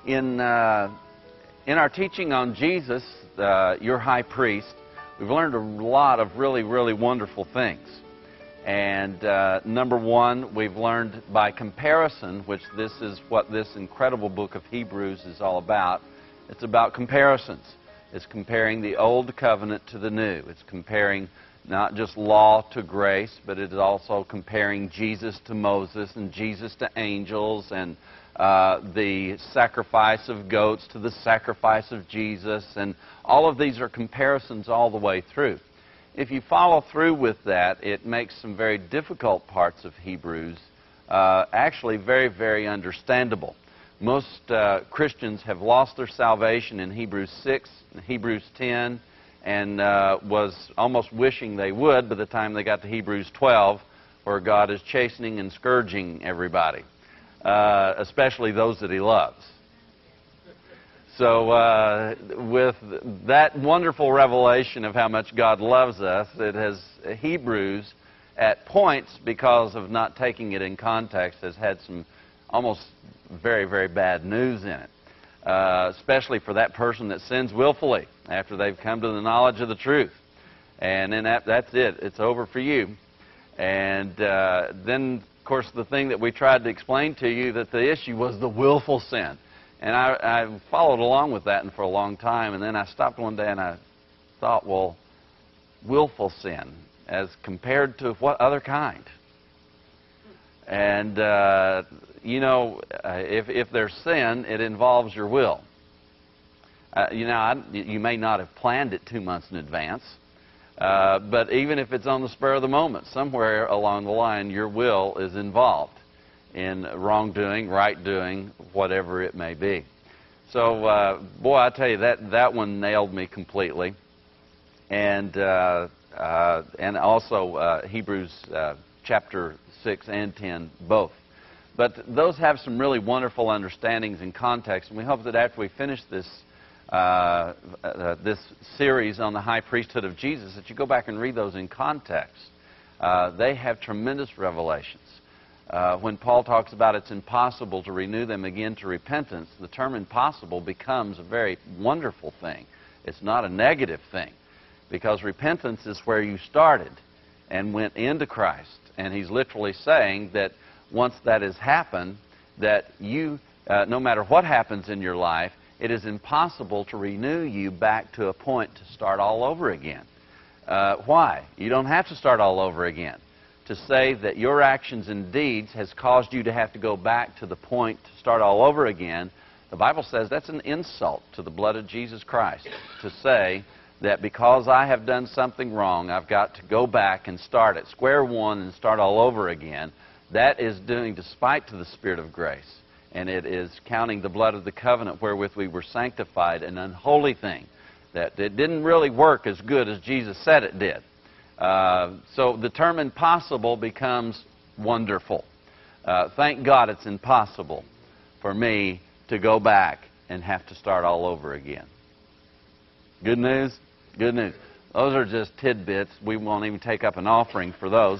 In our teaching on Jesus, your high priest, we've learned a lot of really wonderful things. And number one, we've learned by comparison, which this is what this incredible book of Hebrews is all about. It's about comparisons. It's comparing the old covenant to the new. It's comparing not just law to grace, but it is also comparing Jesus to Moses and Jesus to angels, and the sacrifice of goats to the sacrifice of Jesus. And all of these are comparisons all the way through. If you follow through with that, it makes some very difficult parts of Hebrews actually very understandable. Most Christians have lost their salvation in Hebrews 6 and Hebrews 10, and was almost wishing they would by the time they got to Hebrews 12, where God is chastening and scourging everybody, especially those that He loves. So with that wonderful revelation of how much God loves us, it has Hebrews at points, because of not taking it in context, has had some almost very bad news in it, especially for that person that sins willfully after they've come to the knowledge of the truth. And then that's it. It's over for you. And then, of course, the thing that we tried to explain to you, that the issue was the willful sin. And I followed along with that for a long time, and then I stopped one day and I thought, well, willful sin as compared to what other kind? And, you know, if there's sin, it involves your will. You know, you may not have planned it 2 months in advance, but even if it's on the spur of the moment, somewhere along the line, your will is involved in wrongdoing, right doing, whatever it may be. So, boy, I tell you, that one nailed me completely. And also Hebrews chapter 6 and 10, both. But those have some really wonderful understandings and context, and we hope that after we finish this this series on the high priesthood of Jesus, that you go back and read those in context. They have tremendous revelations. When Paul talks about it's impossible to renew them again to repentance, the term impossible becomes a very wonderful thing. It's not a negative thing, because repentance is where you started and went into Christ. And he's literally saying that once that has happened, that you, no matter what happens in your life, it is impossible to renew you back to a point to start all over again. Why? You don't have to start all over again. To say that your actions and deeds has caused you to have to go back to the point to start all over again, the Bible says that's an insult to the blood of Jesus Christ. To say that because I have done something wrong, I've got to go back and start at square one and start all over again, that is doing despite to the Spirit of grace. And it is counting the blood of the covenant wherewith we were sanctified an unholy thing, that it didn't really work as good as Jesus said it did. So the term impossible becomes wonderful. Thank God it's impossible for me to go back and have to start all over again. Good news? Good news. Those are just tidbits. We won't even take up an offering for those.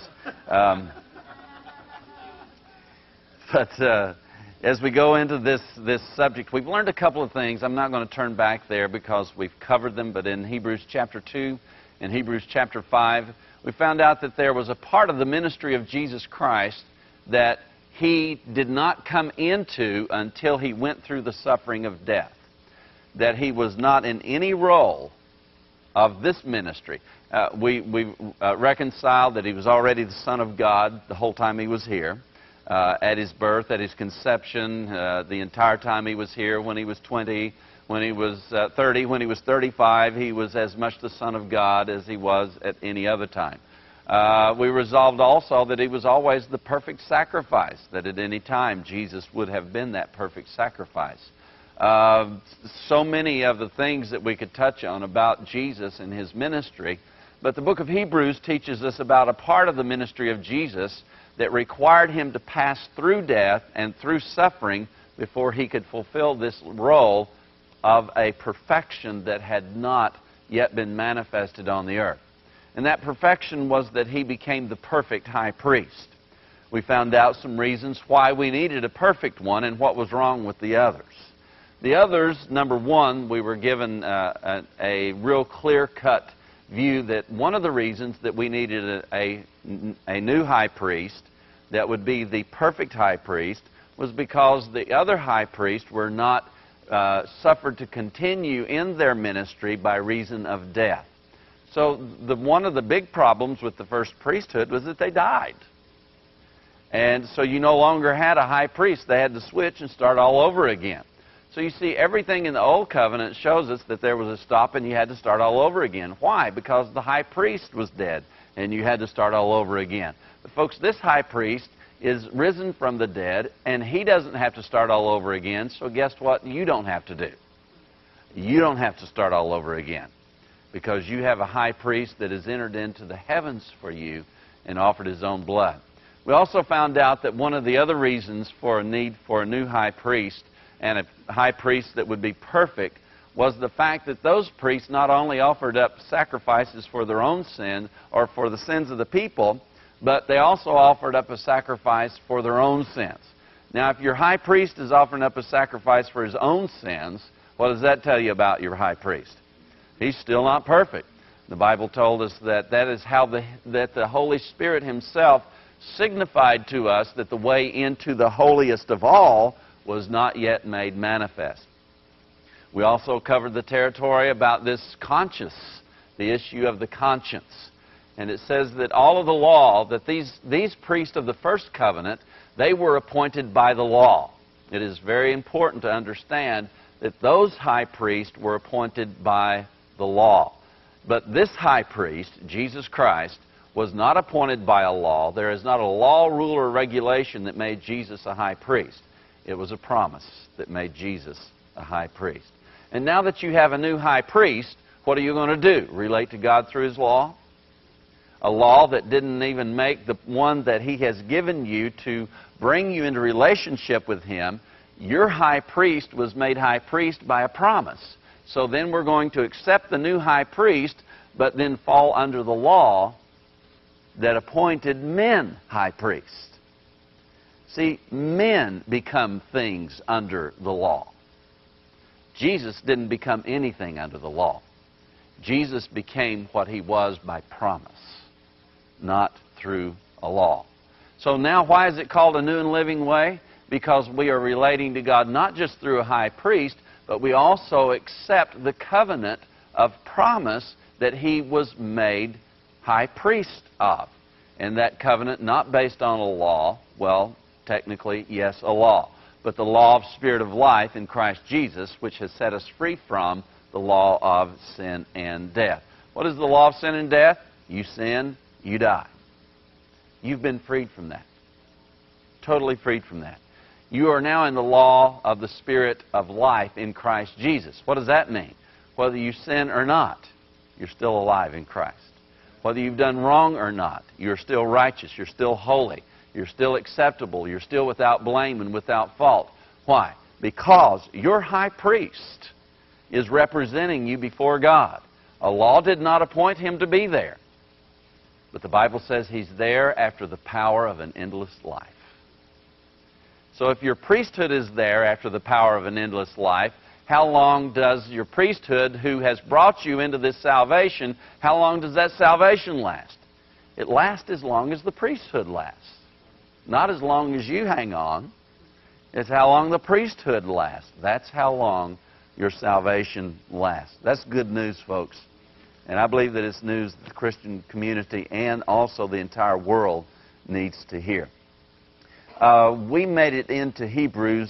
But as we go into this subject, we've learned a couple of things. I'm not going to turn back there because we've covered them, but in Hebrews chapter 2 and Hebrews chapter 5, we found out that there was a part of the ministry of Jesus Christ that He did not come into until He went through the suffering of death. That He was not in any role of this ministry. We reconciled that He was already the Son of God the whole time He was here. At His birth, at His conception, the entire time He was here, when He was 20, when He was 30, when He was 35, He was as much the Son of God as He was at any other time. We resolved also that He was always the perfect sacrifice, that at any time Jesus would have been that perfect sacrifice. So many of the things that we could touch on about Jesus and His ministry, but the book of Hebrews teaches us about a part of the ministry of Jesus that required Him to pass through death and through suffering before He could fulfill this role of a perfection that had not yet been manifested on the earth. And that perfection was that He became the perfect high priest. We found out some reasons why we needed a perfect one and what was wrong with the others. The others, number one, we were given a real clear-cut view that one of the reasons that we needed a new high priest that would be the perfect high priest was because the other high priests were not suffered to continue in their ministry by reason of death. So one of the big problems with the first priesthood was that they died. And so you no longer had a high priest. They had to switch and start all over again. So you see, everything in the Old Covenant shows us that there was a stop and you had to start all over again. Why? Because the high priest was dead and you had to start all over again. But folks, this high priest is risen from the dead, and he doesn't have to start all over again. So guess what? You don't have to do. You don't have to start all over again, because you have a high priest that has entered into the heavens for you and offered his own blood. We also found out that one of the other reasons for a need for a new high priest, and a high priest that would be perfect, was the fact that those priests not only offered up sacrifices for their own sin or for the sins of the people, but they also offered up a sacrifice for their own sins. Now, if your high priest is offering up a sacrifice for his own sins, what does that tell you about your high priest? He's still not perfect. The Bible told us that that is how that the Holy Spirit himself signified to us that the way into the holiest of all was not yet made manifest. We also covered the territory about this conscience, the issue of the conscience. And it says that all of the law, that these priests of the first covenant, they were appointed by the law. It is very important to understand that those high priests were appointed by the law. But this high priest, Jesus Christ, was not appointed by a law. There is not a law, rule, or regulation that made Jesus a high priest. It was a promise that made Jesus a high priest. And now that you have a new high priest, what are you going to do? Relate to God through his law? A law that didn't even make the one that he has given you to bring you into relationship with him. Your high priest was made high priest by a promise. So then we're going to accept the new high priest, but then fall under the law that appointed men high priests. See, men become things under the law. Jesus didn't become anything under the law. Jesus became what he was by promise, not through a law. So now why is it called a new and living way? Because we are relating to God not just through a high priest, but we also accept the covenant of promise that he was made high priest of. And that covenant not based on a law, well, technically, yes, a law, but the law of Spirit of life in Christ Jesus, which has set us free from the law of sin and death. What is the law of sin and death? You sin, you die. You've been freed from that. Totally freed from that. You are now in the law of the Spirit of life in Christ Jesus. What does that mean? Whether you sin or not, you're still alive in Christ. Whether you've done wrong or not, you're still righteous, you're still holy, you're still acceptable, you're still without blame and without fault. Why? Because your high priest is representing you before God. A law did not appoint him to be there. But the Bible says he's there after the power of an endless life. So if your priesthood is there after the power of an endless life, how long does your priesthood, who has brought you into this salvation, how long does that salvation last? It lasts as long as the priesthood lasts. Not as long as you hang on. It's how long the priesthood lasts. That's how long your salvation lasts. That's good news, folks. And I believe that it's news that the Christian community and also the entire world needs to hear. We made it into Hebrews.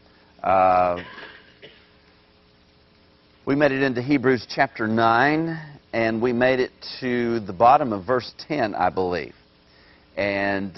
We made it into Hebrews chapter 9, and we made it to the bottom of verse 10, I believe. And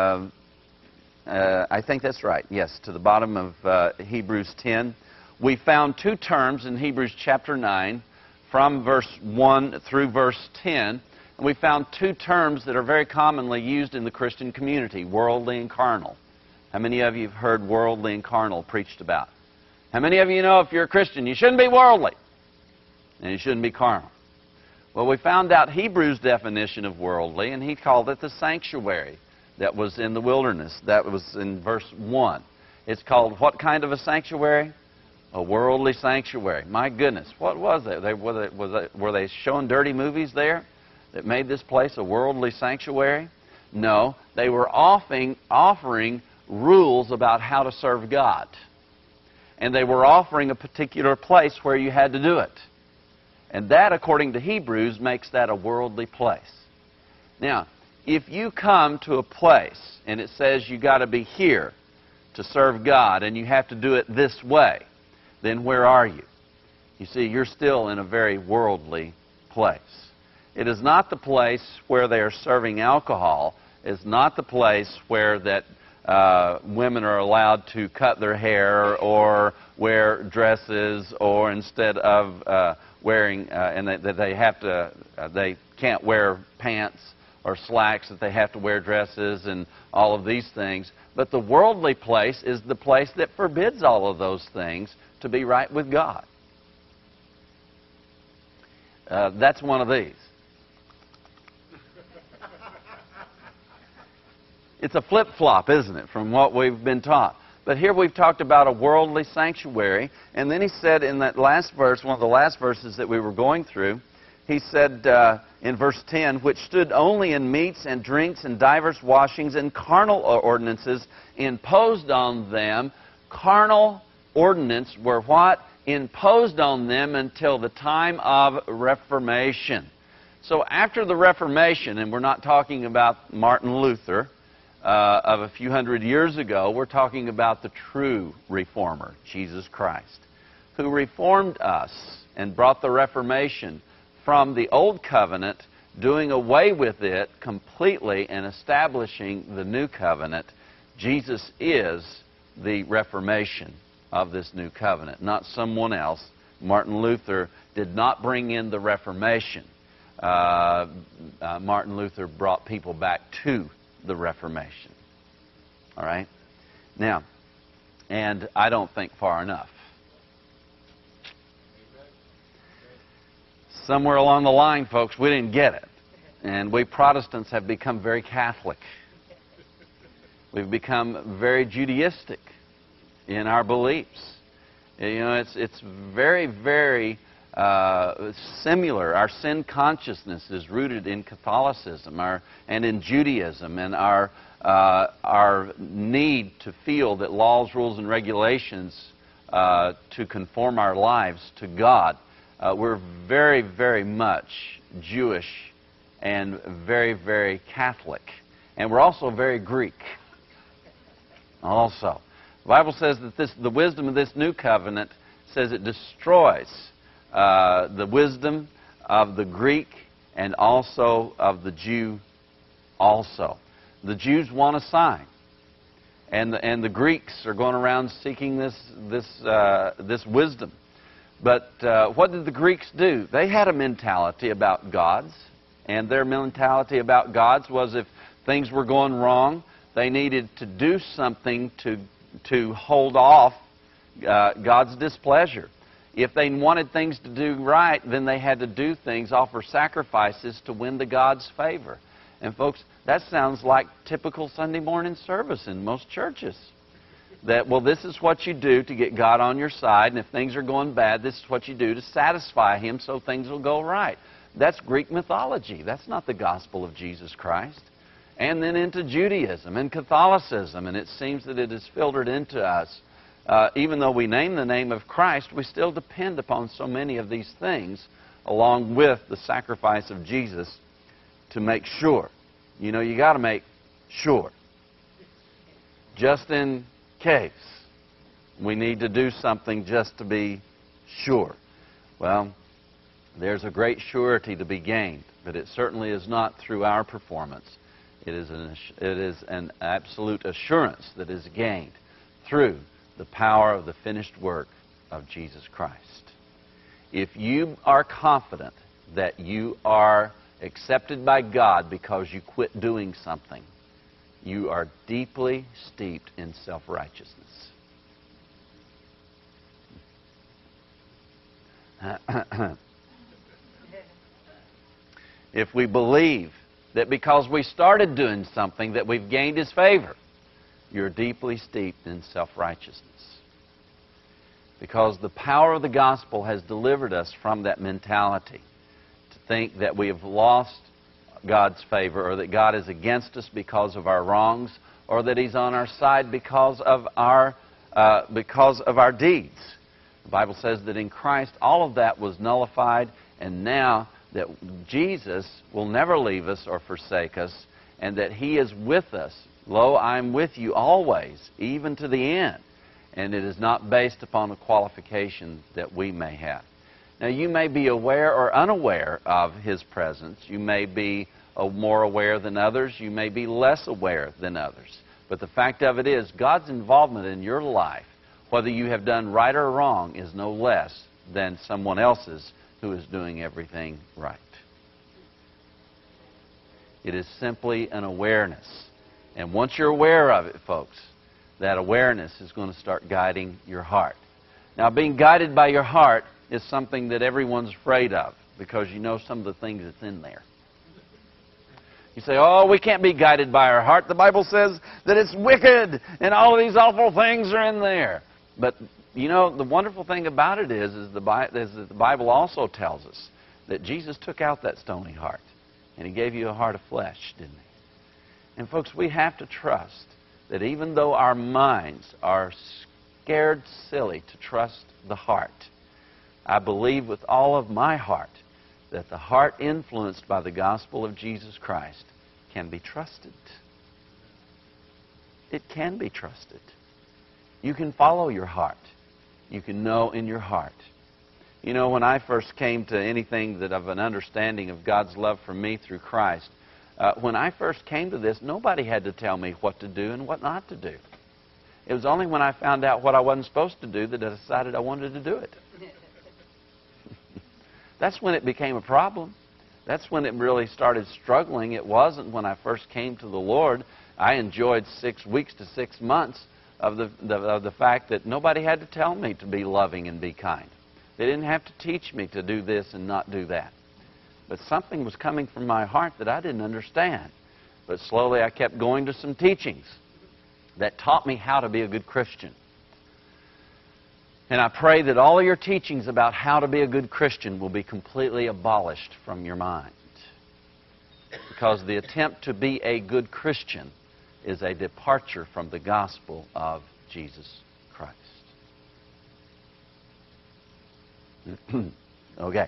I think that's right. Yes, to the bottom of Hebrews 10. We found two terms in Hebrews chapter 9 from verse 1 through verse 10. And we found two terms that are very commonly used in the Christian community, worldly and carnal. How many of you have heard worldly and carnal preached about? How many of you know if you're a Christian, you shouldn't be worldly and you shouldn't be carnal? Well, we found out Hebrews' definition of worldly, and he called it the sanctuary that was in the wilderness. That was in verse 1. It's called what kind of a sanctuary? A worldly sanctuary. My goodness, what was it? Were they showing dirty movies there that made this place a worldly sanctuary? No, they were offering rules about how to serve God. And they were offering a particular place where you had to do it. And that, according to Hebrews, makes that a worldly place. Now, if you come to a place and it says you got to be here to serve God and you have to do it this way, then where are you? You see, you're still in a very worldly place. It is not the place where they are serving alcohol. It's not the place where that women are allowed to cut their hair or wear dresses, or instead of wearing, and that they can't wear pants or slacks, that they have to wear dresses and all of these things. But the worldly place is the place that forbids all of those things to be right with God. That's one of these. It's a flip-flop, isn't it, from what we've been taught. But here we've talked about a worldly sanctuary, and then he said in that last verse, one of the last verses that we were going through, he said in verse 10, which stood only in meats and drinks and divers washings and carnal ordinances imposed on them. Carnal ordinance were what? Imposed on them until the time of Reformation. So after the Reformation, and we're not talking about Martin Luther of a few hundred years ago, we're talking about the true reformer, Jesus Christ, who reformed us and brought the Reformation from the Old Covenant, doing away with it completely and establishing the New Covenant. Jesus is the Reformation of this New Covenant, not someone else. Martin Luther did not bring in the Reformation. Martin Luther brought people back to the Reformation. All right? Now, and I don't think far enough. Somewhere along the line, folks, we didn't get it. And we Protestants have become very Catholic. We've become very Judaistic in our beliefs. You know, it's very, very similar. Our sin consciousness is rooted in Catholicism and in Judaism, and our need to feel that laws, rules, and regulations to conform our lives to God. We're very, very much Jewish and very, very Catholic. And we're also very Greek. Also. The Bible says that the wisdom of this new covenant says it destroys the wisdom of the Greek and also of the Jew also. The Jews want a sign. And the Greeks are going around seeking this wisdom. But what did the Greeks do? They had a mentality about gods, and their mentality about gods was if things were going wrong, they needed to do something to hold off God's displeasure. If they wanted things to do right, then they had to do things, offer sacrifices to win the God's favor. And folks, that sounds like typical Sunday morning service in most churches. That, well, this is what you do to get God on your side, and if things are going bad, this is what you do to satisfy Him so things will go right. That's Greek mythology. That's not the gospel of Jesus Christ. And then into Judaism and Catholicism, and it seems that it has filtered into us. Even though we name the name of Christ, we still depend upon so many of these things, along with the sacrifice of Jesus, to make sure. You know, you got to make sure. Just in case we need to do something just to be sure. Well, there's a great surety to be gained, but it certainly is not through our performance. It is an absolute assurance that is gained through the power of the finished work of Jesus Christ. If you are confident that you are accepted by God because you quit doing something, you are deeply steeped in self-righteousness. If we believe that because we started doing something that we've gained His favor, you're deeply steeped in self-righteousness. Because the power of the gospel has delivered us from that mentality to think that we have lost God's favor, or that God is against us because of our wrongs, or that He's on our side because of our deeds. The Bible says that in Christ all of that was nullified, and now that Jesus will never leave us or forsake us, and that He is with us. Lo, I am with you always, even to the end. And it is not based upon a qualification that we may have. Now, you may be aware or unaware of His presence. You may be more aware than others. You may be less aware than others. But the fact of it is, God's involvement in your life, whether you have done right or wrong, is no less than someone else's who is doing everything right. It is simply an awareness. And once you're aware of it, folks, that awareness is going to start guiding your heart. Now, being guided by your heart is something that everyone's afraid of, because you know some of the things that's in there. You say, oh, we can't be guided by our heart. The Bible says that it's wicked and all of these awful things are in there. But, you know, the wonderful thing about it is that the Bible also tells us that Jesus took out that stony heart and He gave you a heart of flesh, didn't He? And, folks, we have to trust that even though our minds are scared silly to trust the heart, I believe with all of my heart that the heart influenced by the gospel of Jesus Christ can be trusted. It can be trusted. You can follow your heart. You can know in your heart. You know, when I first came to anything that of an understanding of God's love for me through Christ, when I first came to this, nobody had to tell me what to do and what not to do. It was only when I found out what I wasn't supposed to do that I decided I wanted to do it. That's when it became a problem. That's when it really started struggling. It wasn't when I first came to the Lord. I enjoyed 6 weeks to 6 months of the fact that nobody had to tell me to be loving and be kind. They didn't have to teach me to do this and not do that. But something was coming from my heart that I didn't understand. But slowly I kept going to some teachings that taught me how to be a good Christian. And I pray that all of your teachings about how to be a good Christian will be completely abolished from your mind. Because the attempt to be a good Christian is a departure from the gospel of Jesus Christ. Okay.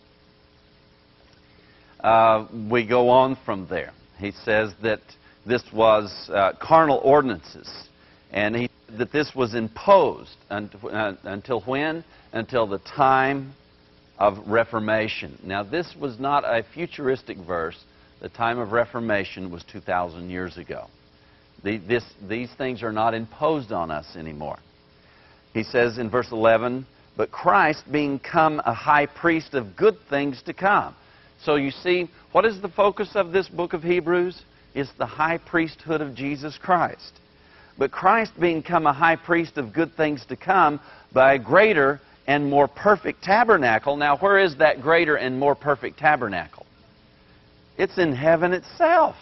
We go on from there. He says that this was carnal ordinances. And he said that this was imposed until when? Until the time of Reformation. Now, this was not a futuristic verse. The time of Reformation was 2,000 years ago. These things are not imposed on us anymore. He says in verse 11, but Christ being come a high priest of good things to come. So you see, what is the focus of this book of Hebrews? It's the high priesthood of Jesus Christ. But Christ being come a high priest of good things to come by a greater and more perfect tabernacle. Now, where is that greater and more perfect tabernacle? It's in heaven itself.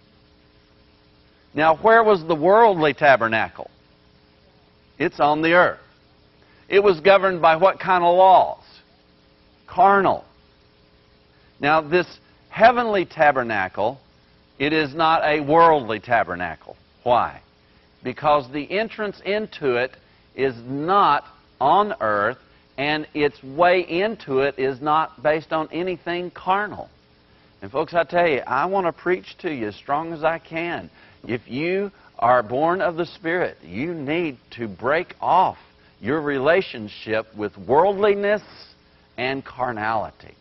Now, where was the worldly tabernacle? It's on the earth. It was governed by what kind of laws? Carnal. Now, this heavenly tabernacle, it is not a worldly tabernacle. Why? Because the entrance into it is not on earth, and its way into it is not based on anything carnal. And folks, I tell you, I want to preach to you as strong as I can. If you are born of the Spirit, you need to break off your relationship with worldliness and carnality.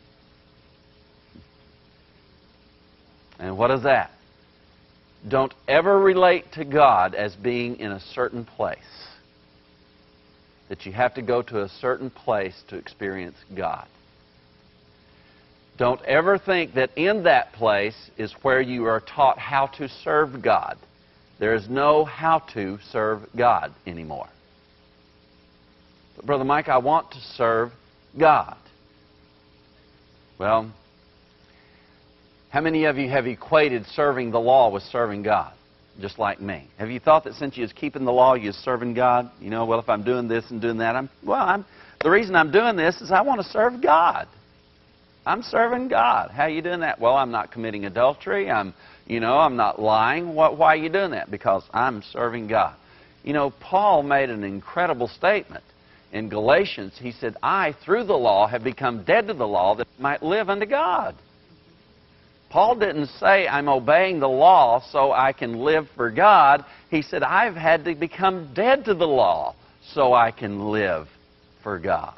And what is that? Don't ever relate to God as being in a certain place. That you have to go to a certain place to experience God. Don't ever think that in that place is where you are taught how to serve God. There is no how to serve God anymore. But Brother Mike, I want to serve God. Well, how many of you have equated serving the law with serving God? just like me. Have you thought that since you was keeping the law, you was serving God? You know, well, if I'm doing this and doing that, the reason I'm doing this is I want to serve God. I'm serving God. How are you doing that? Well, I'm not committing adultery. I'm not lying. Why are you doing that? Because I'm serving God. You know, Paul made an incredible statement. In Galatians, he said, I, through the law, have become dead to the law that I might live unto God. Paul didn't say, I'm obeying the law so I can live for God. He said, I've had to become dead to the law so I can live for God.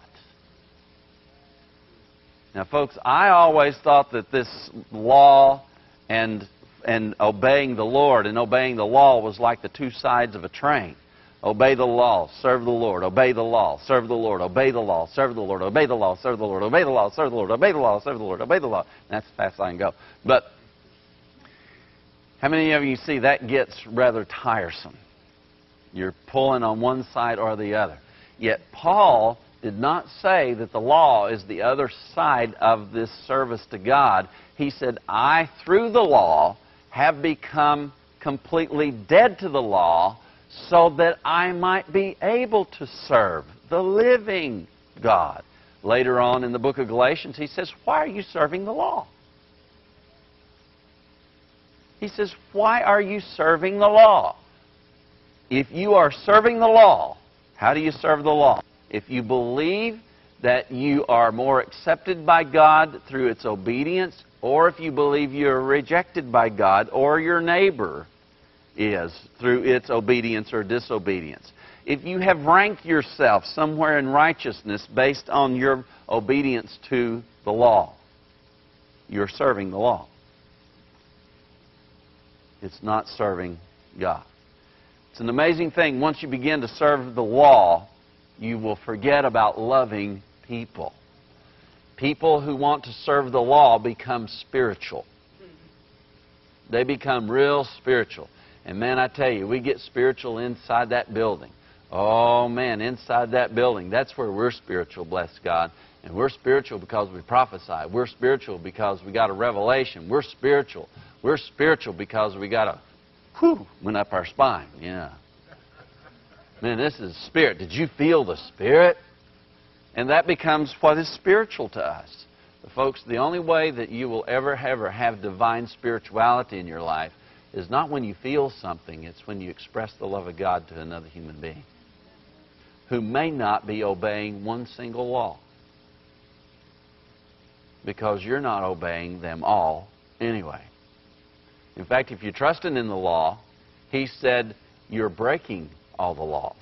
Now, folks, I always thought that this law and obeying the Lord and obeying the law was like the two sides of a train. Obey the law, serve the Lord. Obey the law, serve the Lord. Obey the law, serve the Lord. Obey the law, serve the Lord. Obey the law, serve the Lord. Obey the law, serve the Lord. Obey the law. That's as fast as I can go. But how many of you see that gets rather tiresome? You're pulling on one side or the other. Yet Paul did not say that the law is the other side of this service to God. He said, I, through the law, have become completely dead to the law so that I might be able to serve the living God. Later on in the book of Galatians, he says, why are you serving the law? He says, why are you serving the law? If you are serving the law, how do you serve the law? If you believe that you are more accepted by God through its obedience, or if you believe you are rejected by God, or your neighbor is through its obedience or disobedience. If you have ranked yourself somewhere in righteousness based on your obedience to the law, you're serving the law. It's not serving God. It's an amazing thing. Once you begin to serve the law, you will forget about loving people. People who want to serve the law become spiritual. They become real spiritual. And man, I tell you, we get spiritual inside that building. Oh man, inside that building, that's where we're spiritual, bless God. And we're spiritual because we prophesy. We're spiritual because we got a revelation. We're spiritual. We're spiritual because we got went up our spine. Yeah. Man, this is spirit. Did you feel the Spirit? And that becomes what is spiritual to us. But folks, the only way that you will ever have divine spirituality in your life is not when you feel something. It's when you express the love of God to another human being who may not be obeying one single law, because you're not obeying them all anyway. In fact, if you're trusting in the law, he said you're breaking all the laws.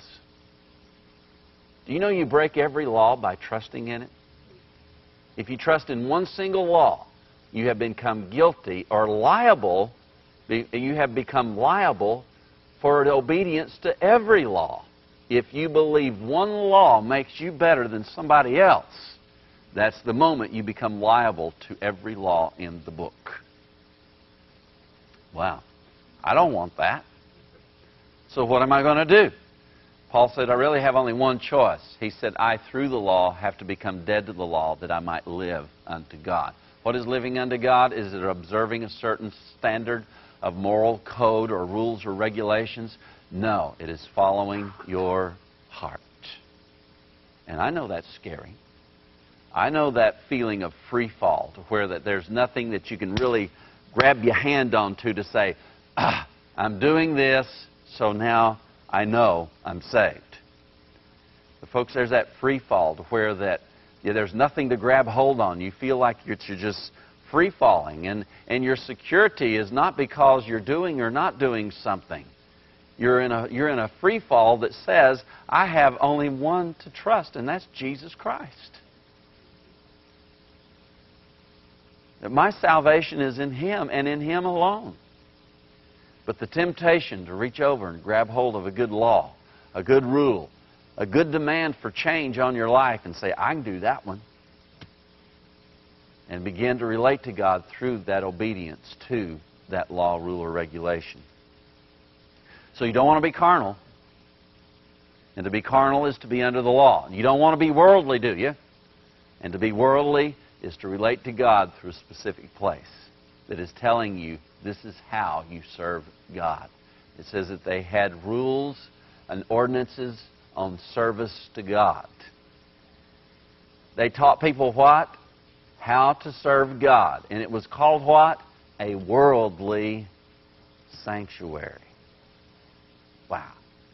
Do you know you break every law by trusting in it? If you trust in one single law, you have become guilty or liable. You have become liable for obedience to every law. If you believe one law makes you better than somebody else, that's the moment you become liable to every law in the book. Wow. I don't want that. So what am I going to do? Paul said, I really have only one choice. He said, I, through the law, have to become dead to the law that I might live unto God. What is living unto God? Is it observing a certain standard of moral code or rules or regulations? No, it is following your heart. And I know that's scary. I know that feeling of free fall, to where that there's nothing that you can really grab your hand onto to say, I'm doing this, so now I know I'm saved. But folks, there's that free fall to where that there's nothing to grab hold on. You feel like you're just free falling, and your security is not because you're doing or not doing something. You're in a free fall that says, I have only one to trust, and that's Jesus Christ. That my salvation is in Him and in Him alone. But the temptation to reach over and grab hold of a good law, a good rule, a good demand for change on your life and say, I can do that one, and begin to relate to God through that obedience to that law, rule, or regulation. So you don't want to be carnal. And to be carnal is to be under the law. You don't want to be worldly, do you? And to be worldly is to relate to God through a specific place that is telling you this is how you serve God. It says that they had rules and ordinances on service to God. They taught people what? How to serve God. And it was called what? A worldly sanctuary. Wow.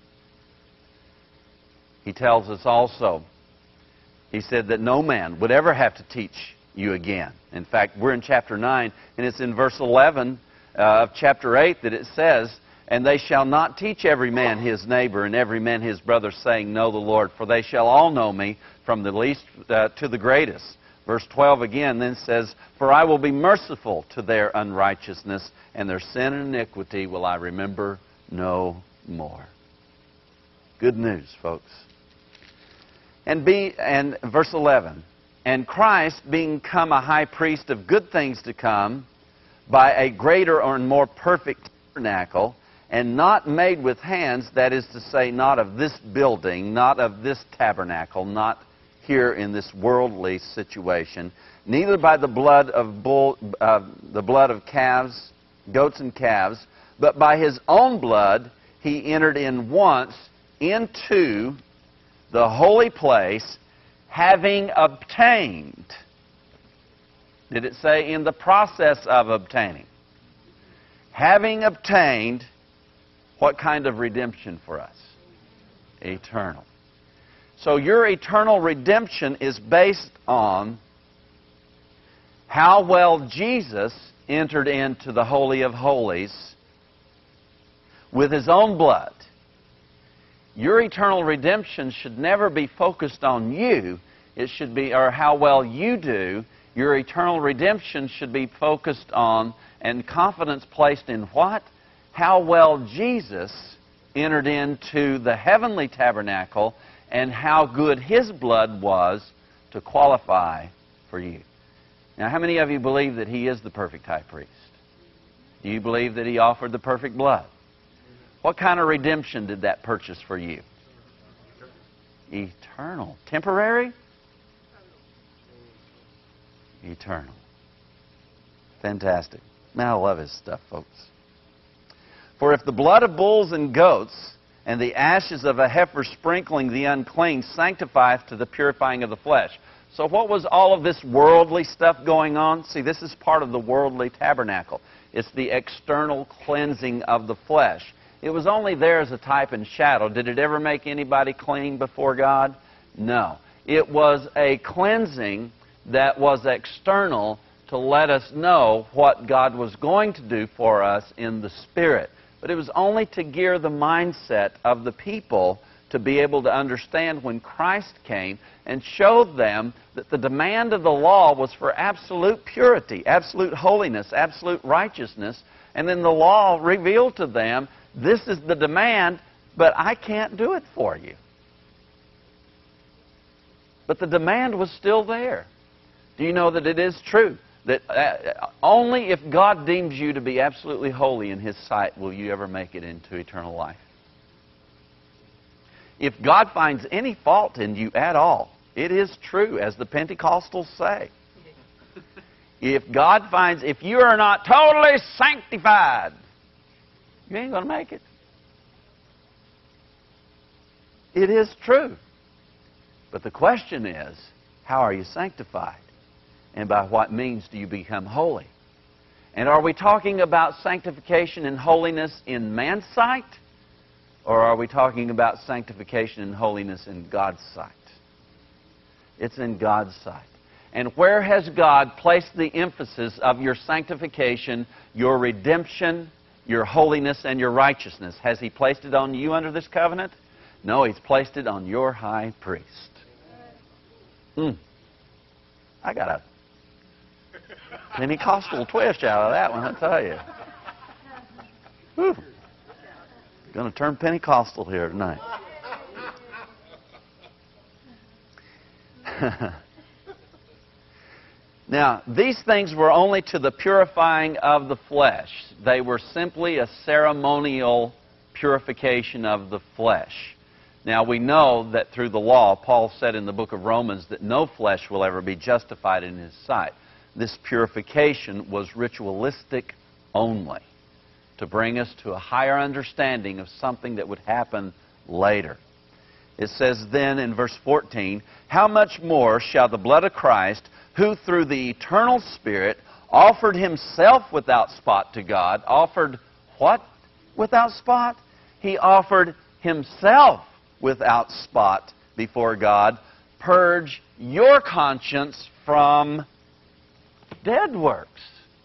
He tells us also, he said that no man would ever have to teach you again. In fact, we're in chapter 9, and it's in verse 11 of chapter 8 that it says, "And they shall not teach every man his neighbor and every man his brother, saying, Know the Lord, for they shall all know me, from the least to the greatest." Verse 12 again then says, "For I will be merciful to their unrighteousness, and their sin and iniquity will I remember no more." Good news, folks. And verse 11, "And Christ, being come a high priest of good things to come, by a greater or more perfect tabernacle, and not made with hands," that is to say, not of this building, not of this tabernacle, not here in this worldly situation, "neither by the blood of calves, goats and calves, but by His own blood He entered in once into the holy place, having obtained." Did it say in the process of obtaining? Having obtained what kind of redemption for us? Eternal. So your eternal redemption is based on how well Jesus entered into the Holy of Holies with His own blood. Your eternal redemption should never be focused on you. It should be, or how well you do. Your eternal redemption should be focused on and confidence placed in what? How well Jesus entered into the heavenly tabernacle and how good His blood was to qualify for you. Now, how many of you believe that He is the perfect high priest? Do you believe that He offered the perfect blood? What kind of redemption did that purchase for you? Eternal. Temporary? Eternal. Fantastic. Man, I love His stuff, folks. "For if the blood of bulls and goats and the ashes of a heifer sprinkling the unclean sanctifieth to the purifying of the flesh." So what was all of this worldly stuff going on? See, this is part of the worldly tabernacle. It's the external cleansing of the flesh. It was only there as a type and shadow. Did it ever make anybody clean before God? No. It was a cleansing that was external to let us know what God was going to do for us in the Spirit. But it was only to gear the mindset of the people to be able to understand when Christ came and showed them that the demand of the law was for absolute purity, absolute holiness, absolute righteousness. And then the law revealed to them, this is the demand, but I can't do it for you. But the demand was still there. Do you know that it is true that only if God deems you to be absolutely holy in His sight will you ever make it into eternal life? If God finds any fault in you at all, it is true, as the Pentecostals say. If you are not totally sanctified, you ain't going to make it. It is true. But the question is, how are you sanctified? And by what means do you become holy? And are we talking about sanctification and holiness in man's sight? Or are we talking about sanctification and holiness in God's sight? It's in God's sight. And where has God placed the emphasis of your sanctification, your redemption, your holiness, and your righteousness? Has He placed it on you under this covenant? No, He's placed it on your high priest. I got a Pentecostal twist out of that one, I tell you. Whew. Going to turn Pentecostal here tonight. Now, these things were only to the purifying of the flesh. They were simply a ceremonial purification of the flesh. Now, we know that through the law, Paul said in the book of Romans that no flesh will ever be justified in His sight. This purification was ritualistic only. to bring us to a higher understanding of something that would happen later. It says then in verse 14, how much more shall the blood of Christ, who through the eternal Spirit offered himself without spot to God, offered what without spot? He offered himself without spot before God, purge your conscience from dead works.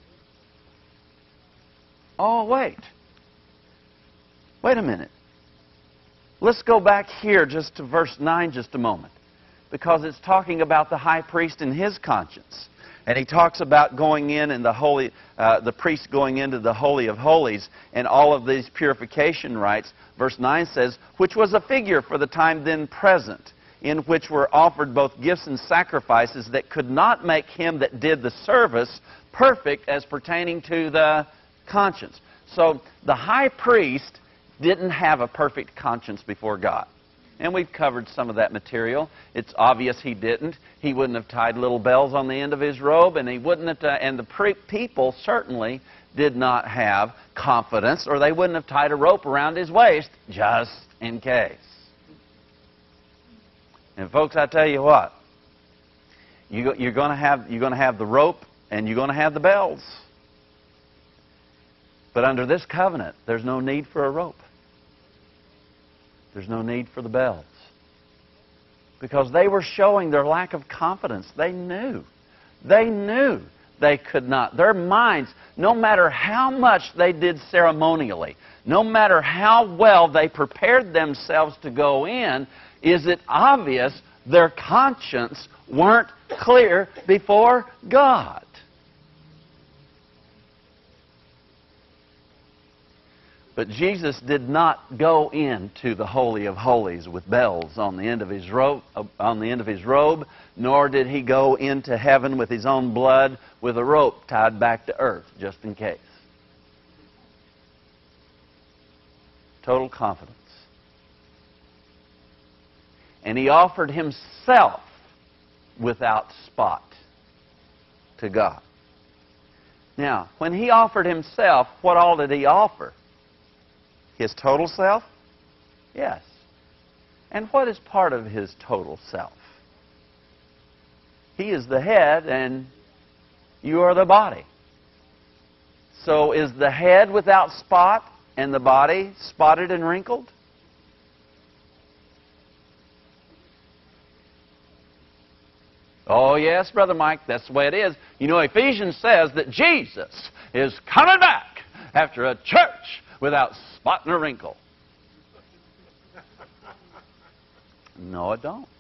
Oh, wait. Wait a minute. Let's go back here just to verse 9 just a moment, because it's talking about the high priest and his conscience. And he talks about going in and the priest going into the Holy of Holies and all of these purification rites. Verse 9 says, which was a figure for the time then present, in which were offered both gifts and sacrifices that could not make him that did the service perfect as pertaining to the conscience. So the high priest didn't have a perfect conscience before God. And we've covered some of that material. It's obvious he didn't. He wouldn't have tied little bells on the end of his robe, and he wouldn't have. And the people certainly did not have confidence, or they wouldn't have tied a rope around his waist just in case. And folks, I tell you what, you're going to have the rope, and you're going to have the bells. But under this covenant, there's no need for a rope. There's no need for the bells. Because they were showing their lack of confidence. They knew. They knew they could not. Their minds, no matter how much they did ceremonially, no matter how well they prepared themselves to go in, is it obvious their conscience weren't clear before God. But Jesus did not go into the Holy of Holies with bells on the end of his robe, nor did he go into heaven with his own blood with a rope tied back to earth, just in case. Total confidence. And he offered himself without spot to God. Now, when he offered himself, what all did he offer? His total self? Yes. And what is part of his total self? He is the head and you are the body. So is the head without spot and the body spotted and wrinkled? Oh, yes, Brother Mike, that's the way it is. You know, Ephesians says that Jesus is coming back after a church without spot and a wrinkle. No, it don't.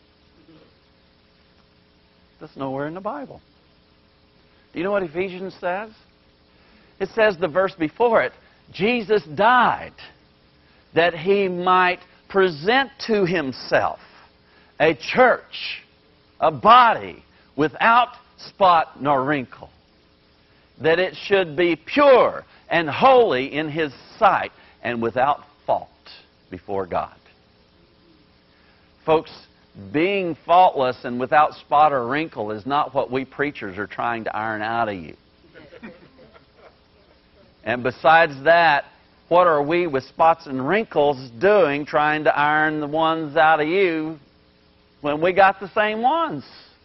That's nowhere in the Bible. Do you know what Ephesians says? It says the verse before it, Jesus died that he might present to himself a church, a body without spot nor wrinkle, that it should be pure and holy in his sight and without fault before God. Folks, being faultless and without spot or wrinkle is not what we preachers are trying to iron out of you. And besides that, what are we with spots and wrinkles doing trying to iron the ones out of you when we got the same ones?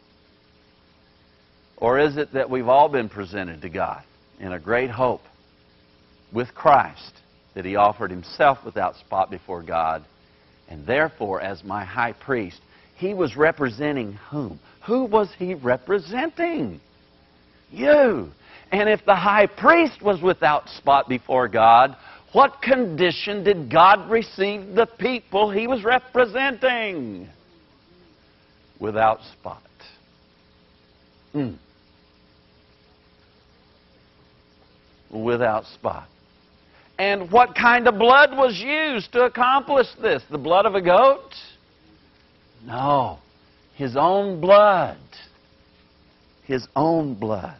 Or is it that we've all been presented to God in a great hope with Christ, that he offered himself without spot before God, and therefore, as my high priest, he was representing whom? Who was he representing? You. And if the high priest was without spot before God, what condition did God receive the people he was representing? Without spot. Without spot. And what kind of blood was used to accomplish this? The blood of a goat? No. His own blood. His own blood.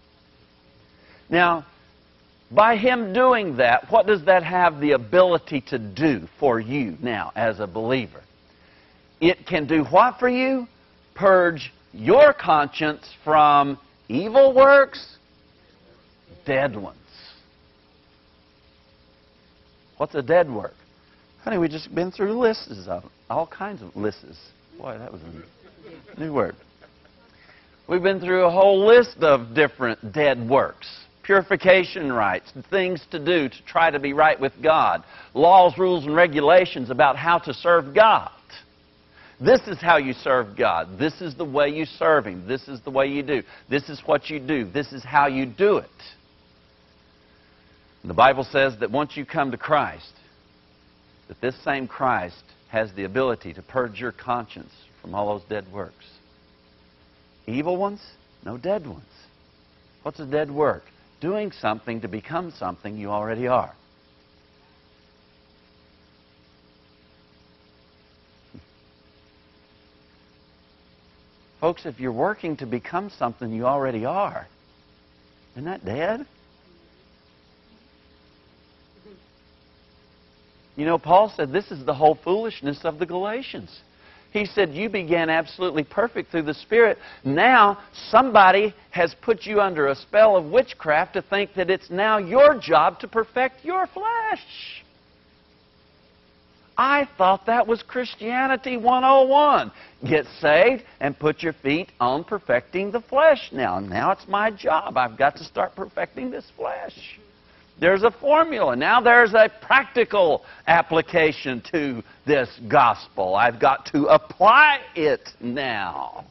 Now, by him doing that, what does that have the ability to do for you now as a believer? It can do what for you? Purge your conscience from evil works, dead ones. What's a dead work? Honey, we just been through lists of them. All kinds of lists. Boy, that was a new word. We've been through a whole list of different dead works. Purification rites, things to do to try to be right with God. Laws, rules, and regulations about how to serve God. This is how you serve God. This is the way you serve Him. This is the way you do. This is what you do. This is how you do it. And the Bible says that once you come to Christ, that this same Christ has the ability to purge your conscience from all those dead works. Evil ones? No, dead ones. What's a dead work? Doing something to become something you already are. Folks, if you're working to become something you already are, isn't that dead? You know, Paul said this is the whole foolishness of the Galatians. He said, you began absolutely perfect through the Spirit. Now, somebody has put you under a spell of witchcraft to think that it's now your job to perfect your flesh. I thought that was Christianity 101. Get saved and put your feet on perfecting the flesh. Now it's my job. I've got to start perfecting this flesh. There's a formula. Now there's a practical application to this gospel. I've got to apply it now.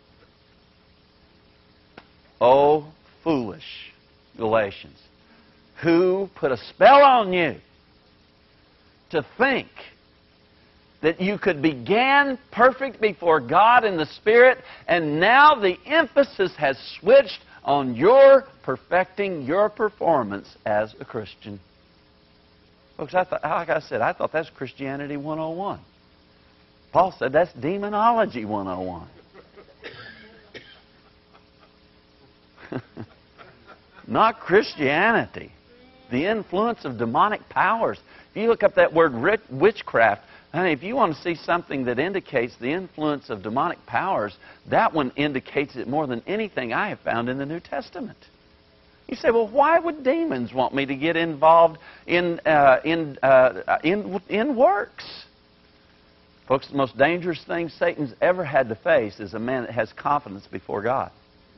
Oh, foolish Galatians, who put a spell on you to think that you could begin perfect before God in the Spirit, and now the emphasis has switched on your perfecting your performance as a Christian. Folks, like I said, I thought that's Christianity 101. Paul said that's demonology 101. Not Christianity. The influence of demonic powers. If you look up that word witchcraft, honey, if you want to see something that indicates the influence of demonic powers, that one indicates it more than anything I have found in the New Testament. You say, well, why would demons want me to get involved in works? Folks, the most dangerous thing Satan's ever had to face is a man that has confidence before God.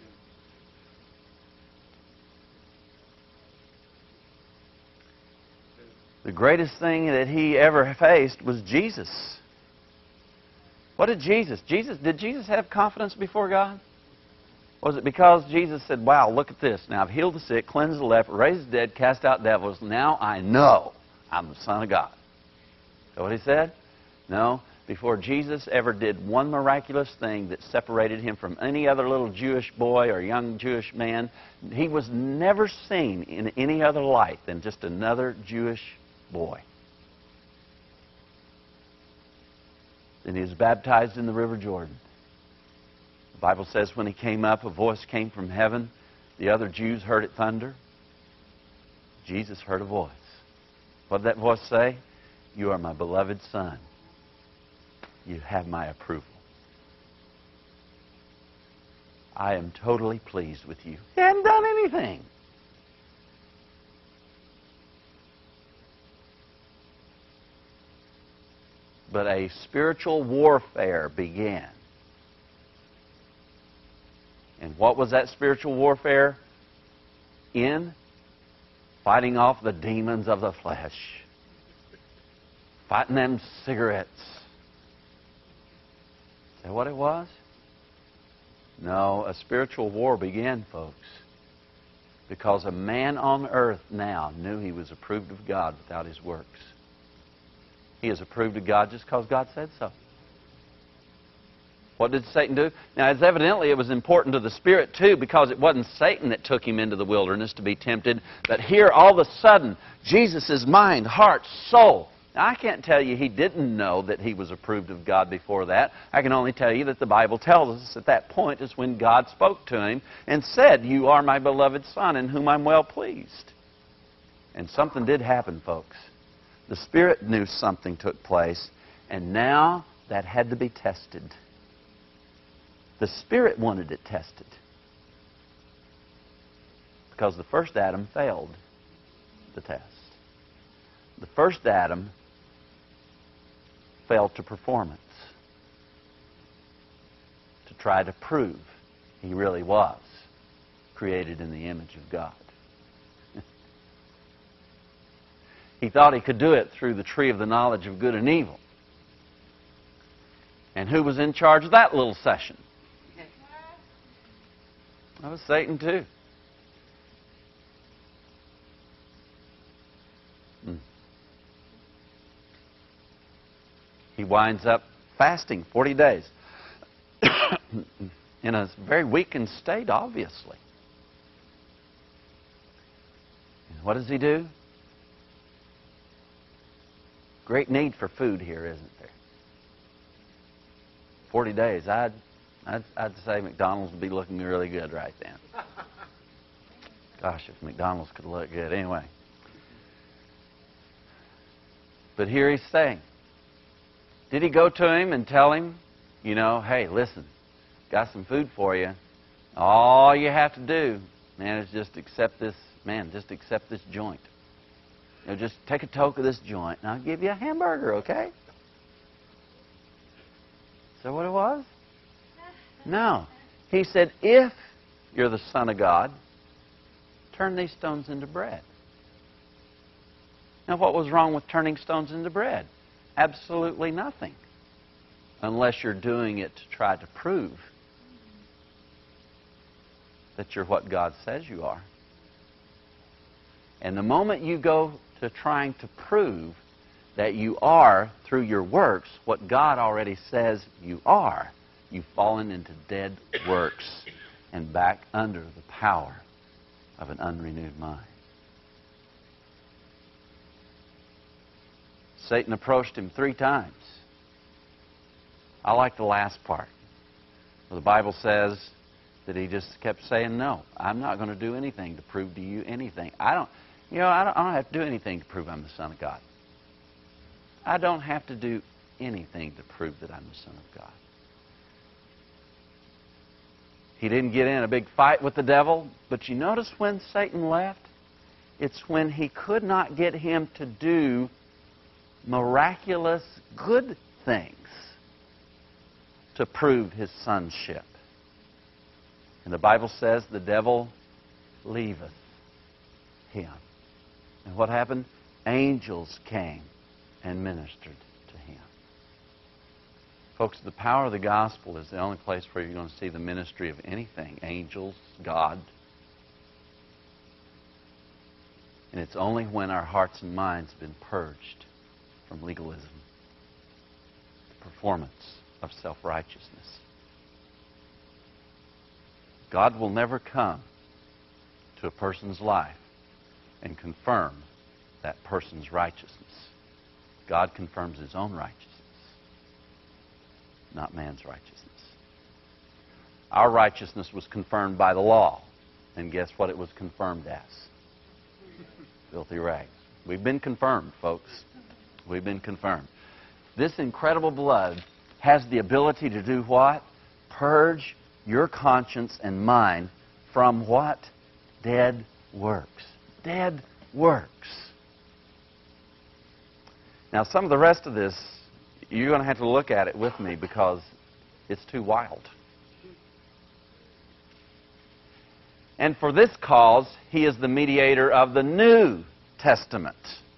The greatest thing that he ever faced was Jesus. What did Jesus? Did Jesus have confidence before God? Was it because Jesus said, wow, look at this. Now I've healed the sick, cleansed the leper, raised the dead, cast out devils. Now I know I'm the Son of God. Is that what he said? No. Before Jesus ever did one miraculous thing that separated him from any other little Jewish boy or young Jewish man, he was never seen in any other light than just another Jewish boy. Then he was baptized in the River Jordan. The Bible says when he came up, a voice came from heaven. The other Jews heard it thunder. Jesus heard a voice. What did that voice say? You are my beloved Son. You have my approval. I am totally pleased with you. He hadn't done anything. But a spiritual warfare began. And what was that spiritual warfare? In fighting off the demons of the flesh. Fighting them cigarettes. Is that what it was? No, a spiritual war began, folks. Because a man on earth now knew he was approved of God without his works. He is approved of God just because God said so. What did Satan do? Now, as evidently it was important to the Spirit too, because it wasn't Satan that took him into the wilderness to be tempted. But here, all of a sudden, Jesus' mind, heart, soul. Now, I can't tell you he didn't know that he was approved of God before that. I can only tell you that the Bible tells us at that point is when God spoke to him and said, you are my beloved Son in whom I'm well pleased. And something did happen, folks. The Spirit knew something took place, and now that had to be tested. The Spirit wanted it tested. Because the first Adam failed the test. The first Adam fell to performance, to try to prove he really was created in the image of God. He thought he could do it through the tree of the knowledge of good and evil. And who was in charge of that little session? That was Satan too. He winds up fasting 40 days in a very weakened state, obviously. And what does he do? Great need for food here, isn't there? 40 days. I'd say McDonald's would be looking really good right then. Gosh, if McDonald's could look good. Anyway. But here he's saying, did he go to him and tell him, you know, hey, listen, got some food for you. All you have to do, man, is just accept this joint. You know, just take a toke of this joint, and I'll give you a hamburger, okay? Is that what it was? No. He said, if you're the Son of God, turn these stones into bread. Now, what was wrong with turning stones into bread? Absolutely nothing. Unless you're doing it to try to prove that you're what God says you are. And the moment you go to trying to prove that you are, through your works, what God already says you are, you've fallen into dead works and back under the power of an unrenewed mind. Satan approached him 3 times. I like the last part. The Bible says that he just kept saying, no, I'm not going to do anything to prove to you anything. I don't have to do anything to prove I'm the Son of God. I don't have to do anything to prove that I'm the Son of God. He didn't get in a big fight with the devil, but you notice when Satan left? It's when he could not get him to do miraculous good things to prove his sonship. And the Bible says the devil leaveth him. And what happened? Angels came and ministered to him. Folks, the power of the gospel is the only place where you're going to see the ministry of anything. Angels, God. And it's only when our hearts and minds have been purged from legalism, the performance of self-righteousness. God will never come to a person's life and confirm that person's righteousness. God confirms His own righteousness, not man's righteousness. Our righteousness was confirmed by the law, and guess what it was confirmed as? Filthy rags. We've been confirmed, folks. We've been confirmed. This incredible blood has the ability to do what? Purge your conscience and mine from what? Dead works. Dead works. Now, some of the rest of this, you're going to have to look at it with me because it's too wild. And for this cause, He is the mediator of the New Testament.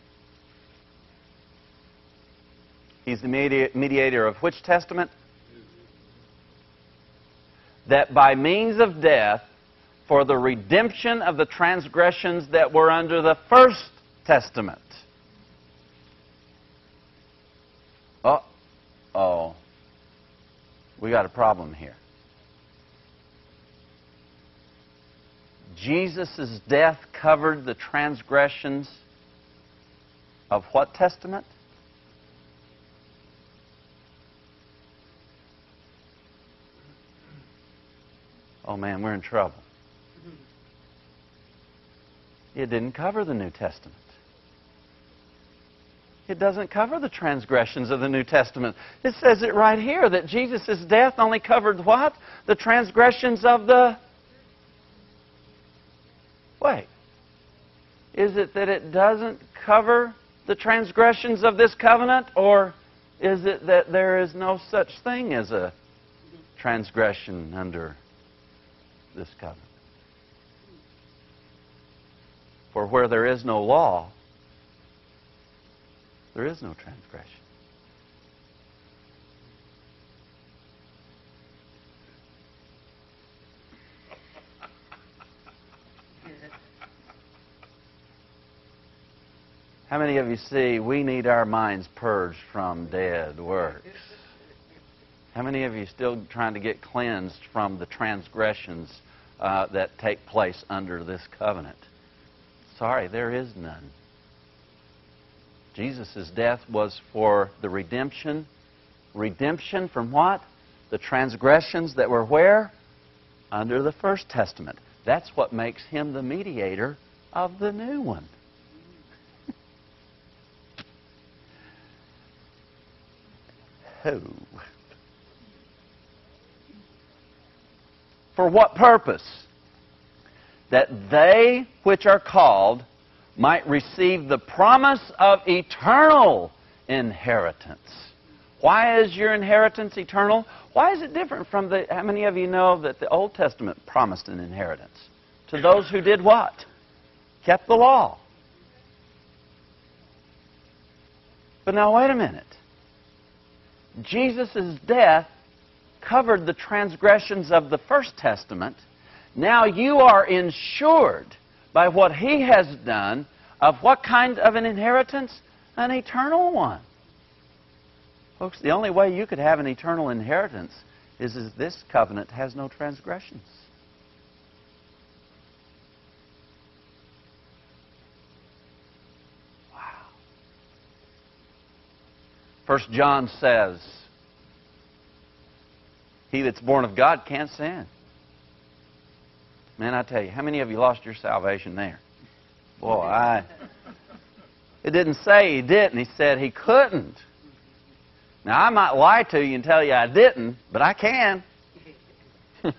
He's the mediator of which testament? That by means of death, for the redemption of the transgressions that were under the first testament. Uh-oh. We got a problem here. Jesus' death covered the transgressions of what testament? Oh man, we're in trouble. It didn't cover the New Testament. It doesn't cover the transgressions of the New Testament. It says it right here that Jesus' death only covered what? The transgressions of the... Wait. Is it that it doesn't cover the transgressions of this covenant, or is it that there is no such thing as a transgression under this covenant? For where there is no law, there is no transgression. How many of you see we need our minds purged from dead works? How many of you still trying to get cleansed from the transgressions that take place under this covenant? Sorry, there is none. Jesus' death was for the redemption. Redemption from what? The transgressions that were where? Under the First Testament. That's what makes Him the mediator of the new one. Oh. For what purpose? That they which are called might receive the promise of eternal inheritance. Why is your inheritance eternal? Why is it different from the... How many of you know that the Old Testament promised an inheritance? To those who did what? Kept the law. But now wait a minute. Jesus' death covered the transgressions of the First Testament. Now you are insured by what He has done of what kind of an inheritance? An eternal one. Folks, the only way you could have an eternal inheritance is this covenant has no transgressions. Wow. 1 John says, he that's born of God can't sin. Man, I tell you, how many of you lost your salvation there? Boy, it didn't say he didn't. He said he couldn't. Now, I might lie to you and tell you I didn't, but I can. But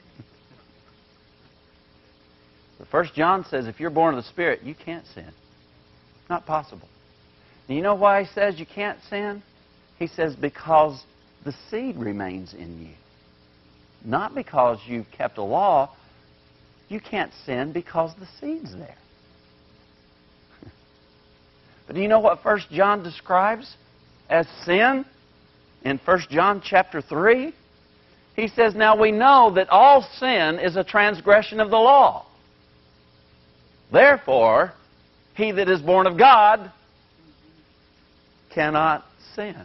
1 John says if you're born of the Spirit, you can't sin. Not possible. And you know why he says you can't sin? He says because the seed remains in you. Not because you've kept a law. You can't sin because the seed's there. But do you know what 1 John describes as sin? In 1 John chapter 3, he says, now we know that all sin is a transgression of the law. Therefore, he that is born of God cannot sin.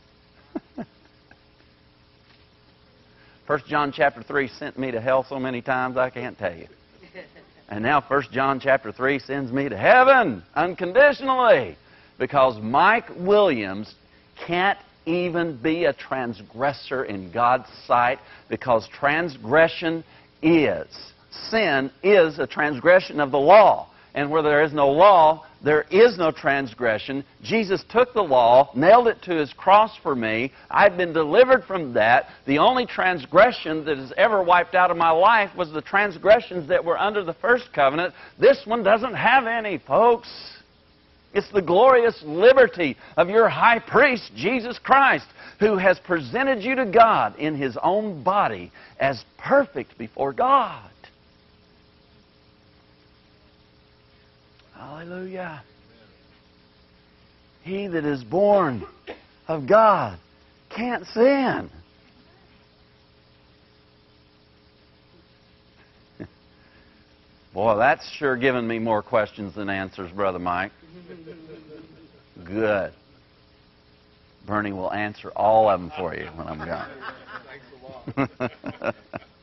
1 John chapter 3 sent me to hell so many times I can't tell you. And now 1 John chapter 3 sends me to heaven unconditionally. Because Mike Williams can't even be a transgressor in God's sight, because transgression is, sin is a transgression of the law. And where there is no law, there is no transgression. Jesus took the law, nailed it to His cross for me. I've been delivered from that. The only transgression that is ever wiped out of my life was the transgressions that were under the first covenant. This one doesn't have any, folks. It's the glorious liberty of your high priest, Jesus Christ, who has presented you to God in His own body as perfect before God. Hallelujah. He that is born of God can't sin. Boy, that's sure giving me more questions than answers, Brother Mike. Good. Bernie will answer all of them for you when I'm gone. Thanks a lot.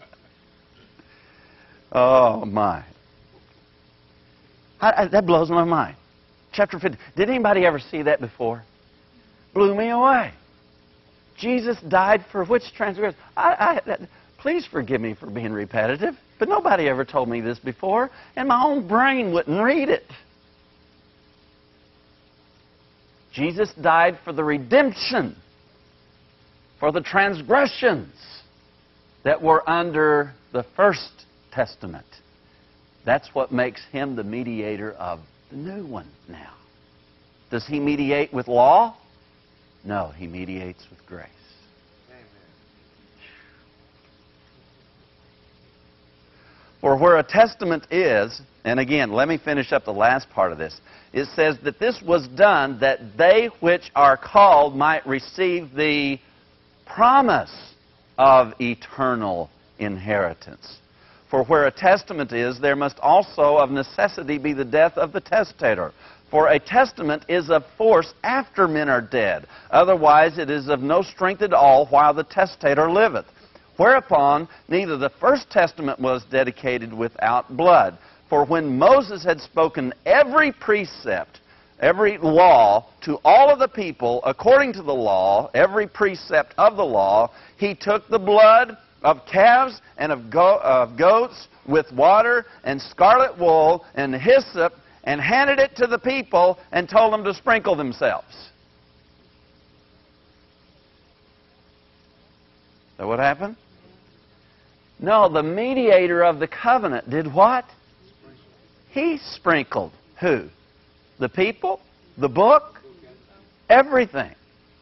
Oh, my. That blows my mind. Chapter 50. Did anybody ever see that before? Blew me away. Jesus died for which transgression? Please forgive me for being repetitive, but nobody ever told me this before, and my own brain wouldn't read it. Jesus died for the redemption, for the transgressions that were under the First Testament. That's what makes Him the mediator of the new one now. Does He mediate with law? No, He mediates with grace. For where a testament is, and again, let me finish up the last part of this. It says that this was done that they which are called might receive the promise of eternal inheritance. For where a testament is, there must also of necessity be the death of the testator. For a testament is of force after men are dead. Otherwise it is of no strength at all while the testator liveth. Whereupon neither the first testament was dedicated without blood. For when Moses had spoken every precept, every law to all of the people according to the law, every precept of the law, he took the blood of calves and of goats with water and scarlet wool and hyssop and handed it to the people and told them to sprinkle themselves. Is that what happened? No, the mediator of the covenant did what? He sprinkled. Who? The people? The book? Everything.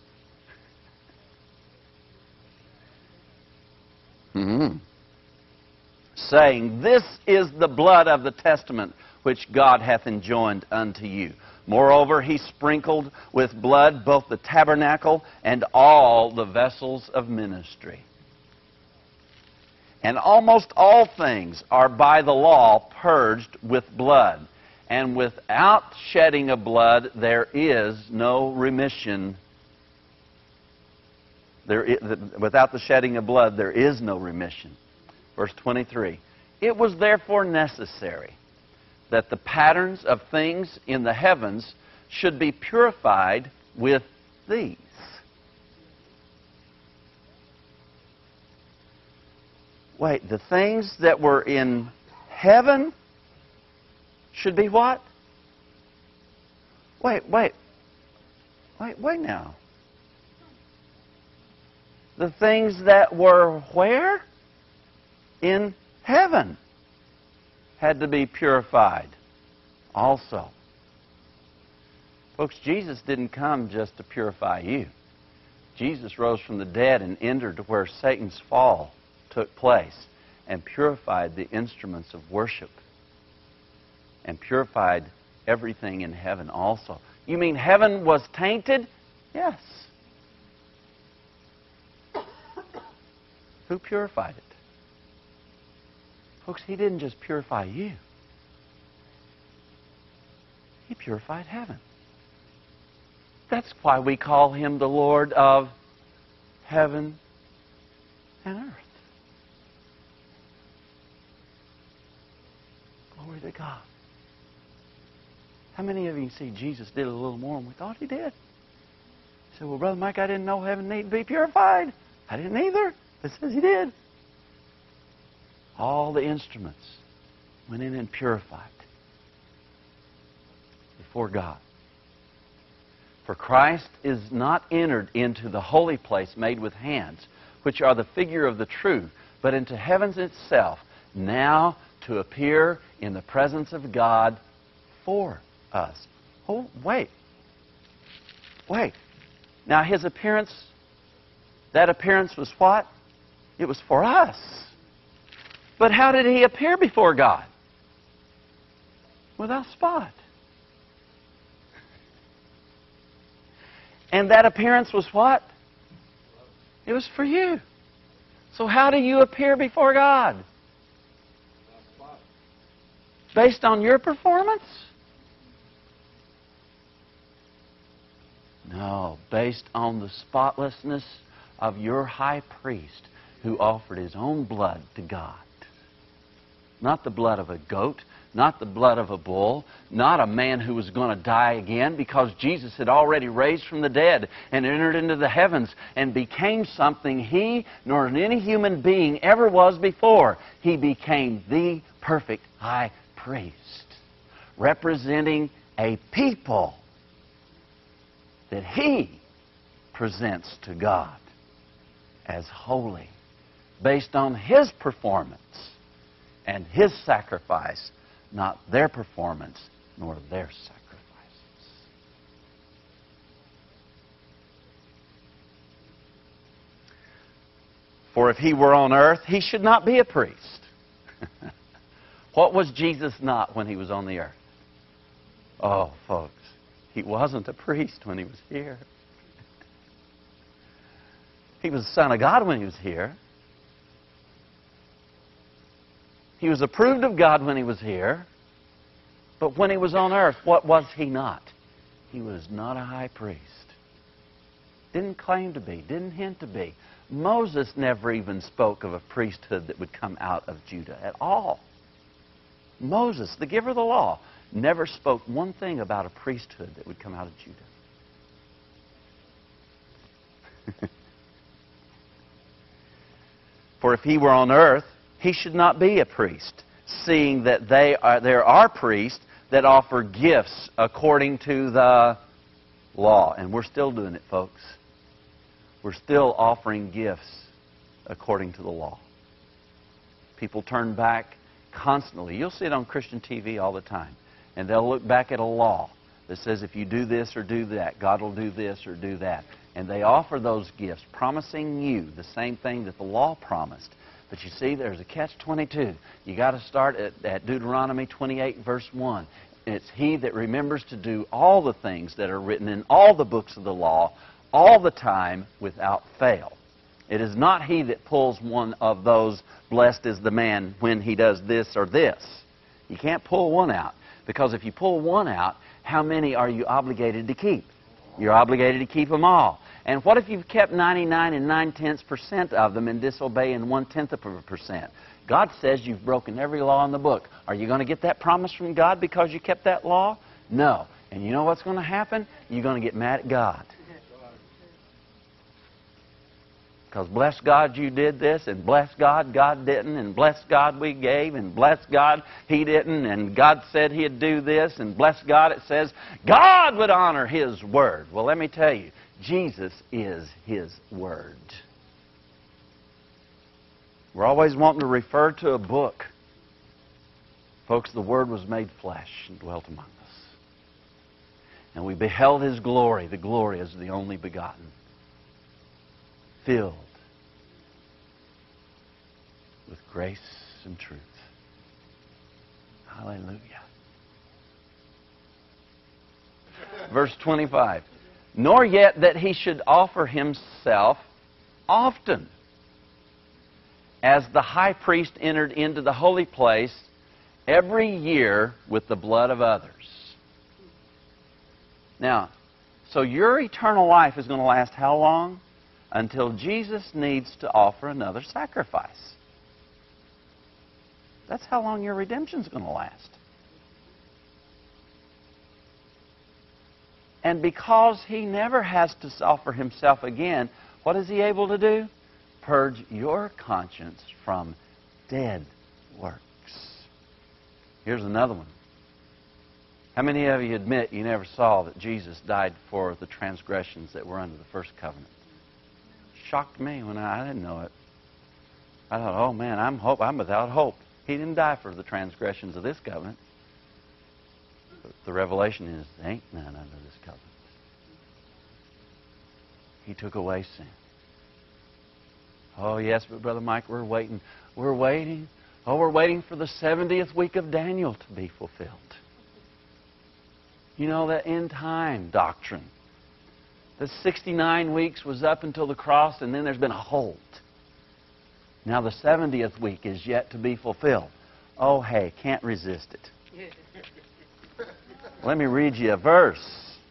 Saying, this is the blood of the testament which God hath enjoined unto you. Moreover, he sprinkled with blood both the tabernacle and all the vessels of ministry. And almost all things are by the law purged with blood. And without shedding of blood, there is no remission. Without the shedding of blood, there is no remission. Verse 23. It was therefore necessary that the patterns of things in the heavens should be purified with these. Wait, the things that were in heaven should be what? Wait now. The things that were where? In heaven had to be purified also. Folks, Jesus didn't come just to purify you. Jesus rose from the dead and entered where Satan's fall took place and purified the instruments of worship and purified everything in heaven also. You mean heaven was tainted? Yes. Who purified it? Folks, He didn't just purify you. He purified heaven. That's why we call Him the Lord of heaven and earth. Glory to God. How many of you see Jesus did a little more than we thought He did? You say, well, Brother Mike, I didn't know heaven needed to be purified. I didn't either. It says He did. All the instruments went in and purified before God. For Christ is not entered into the holy place made with hands, which are the figure of the true, but into heaven itself, now to appear in the presence of God for us. Oh, wait. Now His appearance, that appearance was what? It was for us. But how did He appear before God? Without spot. And that appearance was what? It was for you. So how do you appear before God? Based on your performance? No, based on the spotlessness of your high priest who offered his own blood to God. Not the blood of a goat, not the blood of a bull, not a man who was going to die again, because Jesus had already raised from the dead and entered into the heavens and became something He nor any human being ever was before. He became the perfect high priest, representing a people that He presents to God as holy, based on His performance and His sacrifice, not their performance nor their sacrifices. For if he were on earth, he should not be a priest. What was Jesus not when he was on the earth? Oh, folks, he wasn't a priest when he was here. He was the Son of God when he was here. He was approved of God when he was here. But when he was on earth, what was he not? He was not a high priest. Didn't claim to be. Didn't hint to be. Moses never even spoke of a priesthood that would come out of Judah at all. Moses, the giver of the law, never spoke one thing about a priesthood that would come out of Judah. For if he were on earth, he should not be a priest, seeing that there are priests that offer gifts according to the law. And we're still doing it, folks. We're still offering gifts according to the law. People turn back constantly. You'll see it on Christian TV all the time. And they'll look back at a law that says if you do this or do that, God will do this or do that. And they offer those gifts, promising you the same thing that the law promised. But you see, there's a catch-22. You got to start at Deuteronomy 28, verse 1. It's he that remembers to do all the things that are written in all the books of the law, all the time, without fail. It is not he that pulls one of those, blessed is the man when he does this or this. You can't pull one out. Because if you pull one out, how many are you obligated to keep? You're obligated to keep them all. And what if you've kept 99 and 9/10% of them and disobey in 1/10%? God says you've broken every law in the book. Are you going to get that promise from God because you kept that law? No. And you know what's going to happen? You're going to get mad at God. Because bless God you did this, and bless God God didn't, and bless God we gave, and bless God He didn't, and God said He'd do this, and bless God it says God would honor His word. Well, let me tell you, Jesus is His word. We're always wanting to refer to a book. Folks, the Word was made flesh and dwelt among us. And we beheld His glory, the glory as the only begotten, filled with grace and truth. Hallelujah. Verse 25. Nor yet that he should offer himself often, as the high priest entered into the holy place every year with the blood of others. Now, so your eternal life is going to last how long? Until Jesus needs to offer another sacrifice. That's how long your redemption is going to last. And because He never has to offer Himself again, what is He able to do? Purge your conscience from dead works. Here's another one. How many of you admit you never saw that Jesus died for the transgressions that were under the first covenant? Shocked me when I didn't know it. I thought, oh man, I'm without hope. He didn't die for the transgressions of this covenant. But the revelation is, there ain't none under this covenant. He took away sin. Oh yes, but Brother Mike, we're waiting. We're waiting. Oh, we're waiting for the 70th week of Daniel to be fulfilled. You know, that end time doctrine. The 69 weeks was up until the cross, and then there's been a halt. Now the 70th week is yet to be fulfilled. Oh, hey, can't resist it. Let me read you a verse.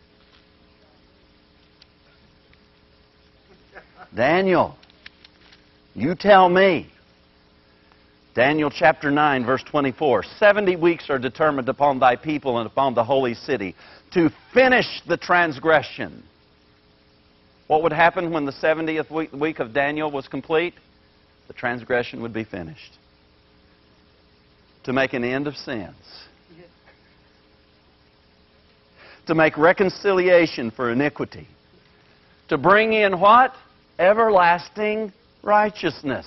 Daniel, you tell me. Daniel chapter 9, verse 24. 70 weeks are determined upon thy people and upon the holy city to finish the transgression. What would happen when the 70th week of Daniel was complete? The transgression would be finished. To make an end of sins. To make reconciliation for iniquity. To bring in what? Everlasting righteousness.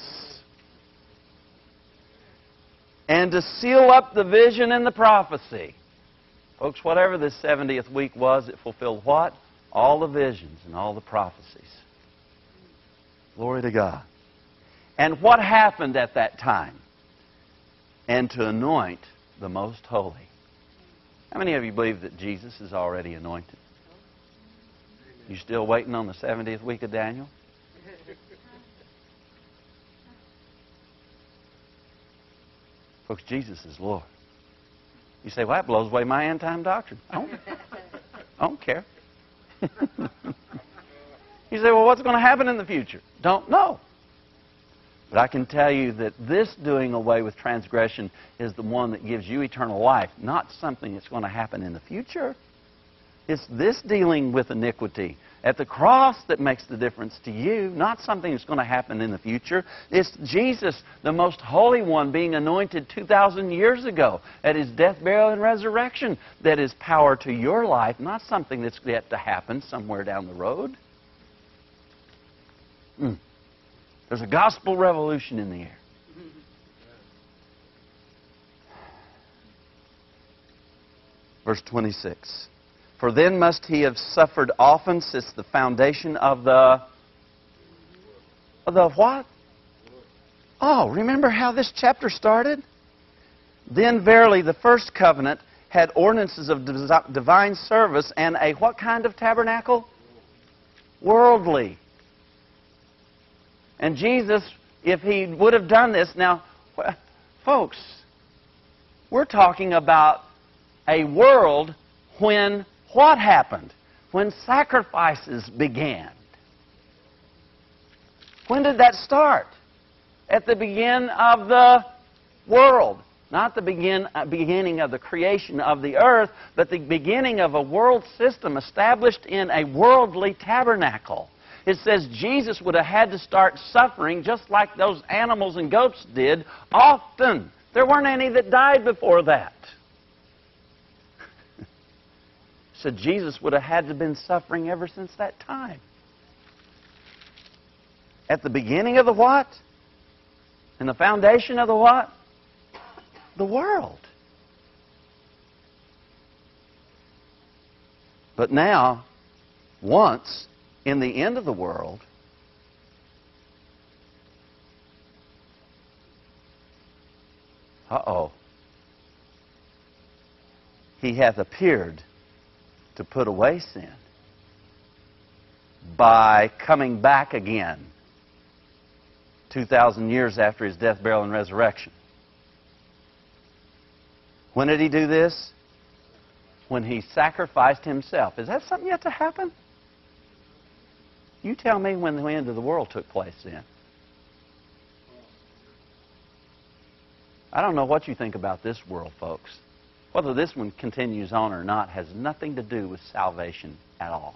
And to seal up the vision and the prophecy. Folks, whatever this 70th week was, it fulfilled what? All the visions and all the prophecies. Glory to God. And what happened at that time? And to anoint the most holy. How many of you believe that Jesus is already anointed? You still waiting on the 70th week of Daniel? Folks, Jesus is Lord. You say, well, that blows away my end-time doctrine. I don't care. You say, well, what's going to happen in the future? Don't know. But I can tell you that this doing away with transgression is the one that gives you eternal life, not something that's going to happen in the future. It's this dealing with iniquity at the cross that makes the difference to you, not something that's going to happen in the future. It's Jesus, the most holy one, being anointed 2,000 years ago at His death, burial, and resurrection that is power to your life, not something that's yet to happen somewhere down the road. There's a gospel revolution in the air. Verse 26. For then must He have suffered often since the foundation of the what? Oh, remember how this chapter started? Then verily the first covenant had ordinances of divine service and a what kind of tabernacle? Worldly. And Jesus, if He would have done this, now, folks, we're talking about a world when what happened? When sacrifices began. When did that start? At the beginning of the world. Not the beginning of the creation of the earth, but the beginning of a world system established in a worldly tabernacle. It says Jesus would have had to start suffering just like those animals and goats did often. There weren't any that died before that. So Jesus would have had to have been suffering ever since that time. At the beginning of the what? And the foundation of the what? The world. But now, once in the end of the world, He hath appeared to put away sin by coming back again 2,000 years after His death, burial, and resurrection. When did He do this? When He sacrificed Himself. Is that something yet to happen? You tell me when the end of the world took place then. I don't know what you think about this world, folks. Whether this one continues on or not has nothing to do with salvation at all.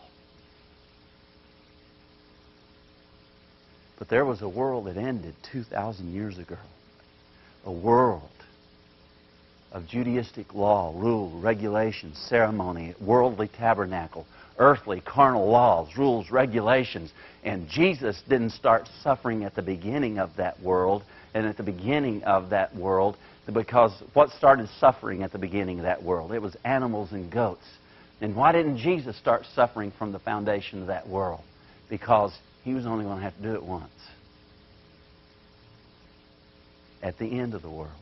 But there was a world that ended 2,000 years ago. A world of Judaistic law, rule, regulations, ceremony, worldly tabernacle, earthly, carnal laws, rules, regulations. And Jesus didn't start suffering at the beginning of that world, and at the beginning of that world, because what started suffering at the beginning of that world? It was animals and goats. And why didn't Jesus start suffering from the foundation of that world? Because He was only going to have to do it once. At the end of the world.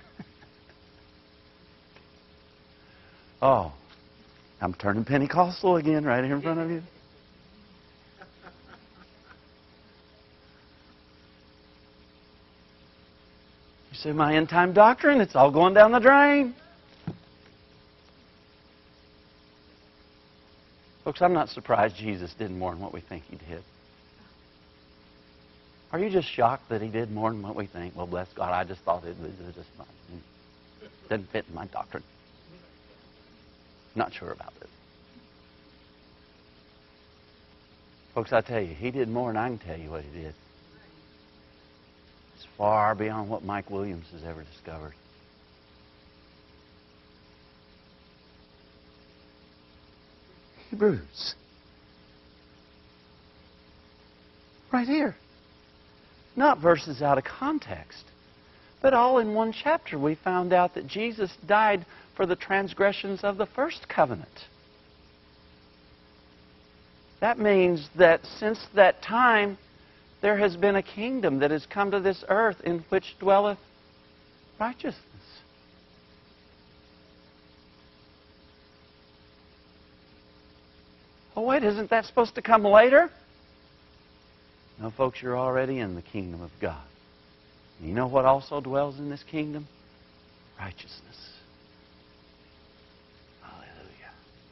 Oh, I'm turning Pentecostal again right here in front of you. You say, my end-time doctrine, it's all going down the drain. Folks, I'm not surprised Jesus did more than what we think He did. Are you just shocked that He did more than what we think? Well, bless God, I just thought it was just not. Didn't fit in my doctrine. Not sure about it. Folks, I tell you, He did more than I can tell you what He did. It's far beyond what Mike Williams has ever discovered. Hebrews. Right here. Not verses out of context, but all in one chapter we found out that Jesus died for the transgressions of the first covenant. That means that since that time, there has been a kingdom that has come to this earth in which dwelleth righteousness. Oh, wait, isn't that supposed to come later? No, folks, you're already in the kingdom of God. And you know what also dwells in this kingdom? Righteousness. Hallelujah.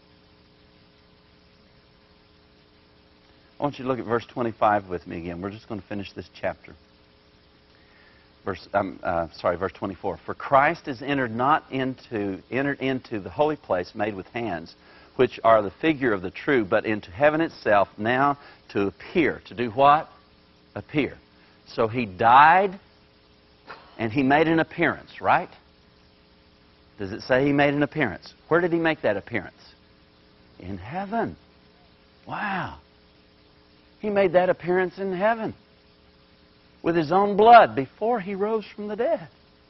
I want you to look at verse 25 with me again. We're just going to finish this chapter. Verse 24. For Christ is entered into the holy place made with hands, which are the figure of the true, but into heaven itself, now to appear. To do what? Appear. So He died and He made an appearance, right? Does it say He made an appearance? Where did He make that appearance? In heaven. Wow. He made that appearance in heaven with His own blood before He rose from the dead.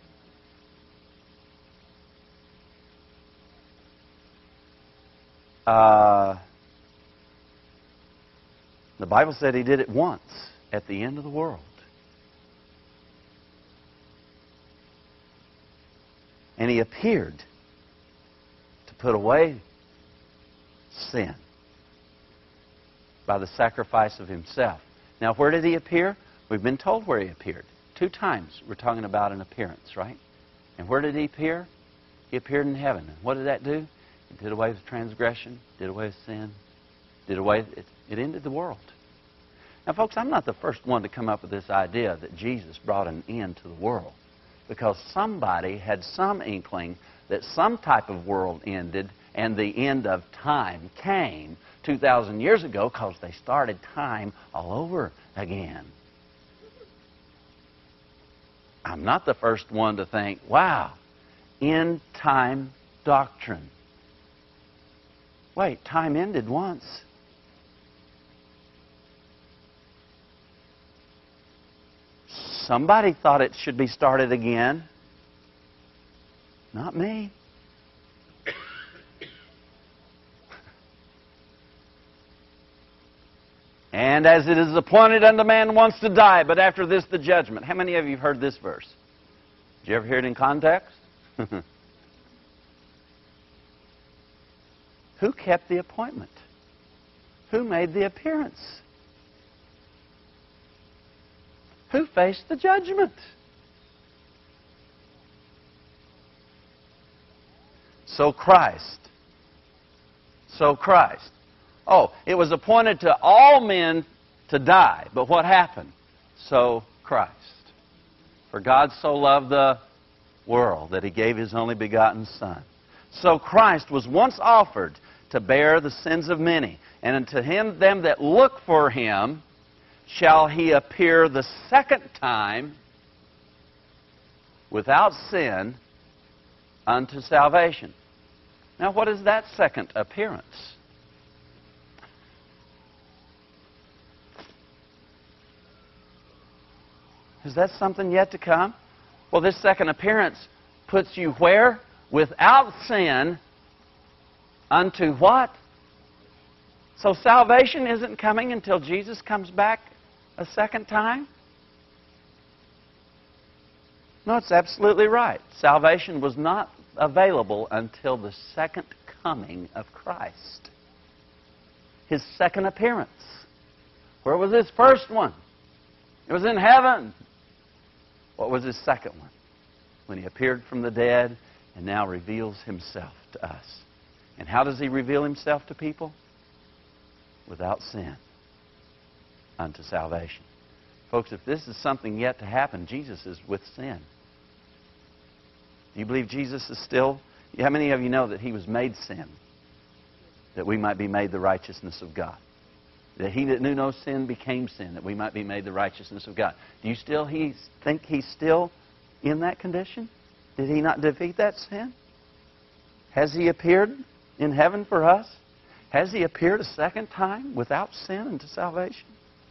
The Bible said He did it once at the end of the world. And He appeared to put away sin by the sacrifice of Himself. Now, where did He appear? We've been told where He appeared. 2 times we're talking about an appearance, right? And where did He appear? He appeared in heaven. And what did that do? It did away with transgression, did away with sin, it ended the world. Now, folks, I'm not the first one to come up with this idea that Jesus brought an end to the world, because somebody had some inkling that some type of world ended and the end of time came 2,000 years ago, because they started time all over again. I'm not the first one to think, wow, end time doctrine. Wait, time ended once. Somebody thought it should be started again. Not me. And as it is appointed unto man once to die, but after this the judgment. How many of you have heard this verse? Did you ever hear it in context? Who kept the appointment? Who made the appearance? Who faced the judgment? So Christ. Oh, it was appointed to all men to die. But what happened? So Christ. For God so loved the world that He gave His only begotten Son. So Christ was once offered to bear the sins of many. And unto them that look for Him shall He appear the second time without sin unto salvation. Now, what is that second appearance? Is that something yet to come? Well, this second appearance puts you where? Without sin unto what? So salvation isn't coming until Jesus comes back a second time? No, it's absolutely right. Salvation was not available until the second coming of Christ. His second appearance. Where was His first one? It was in heaven. What was His second one? When He appeared from the dead and now reveals Himself to us. And how does He reveal Himself to people? Without sin unto salvation. Folks, if this is something yet to happen, Jesus is with sin. Do you believe Jesus is still? How many of you know that He was made sin, that we might be made the righteousness of God? That He that knew no sin became sin, that we might be made the righteousness of God. Do you still think He's still in that condition? Did He not defeat that sin? Has He appeared in heaven for us? Has He appeared a second time without sin unto salvation?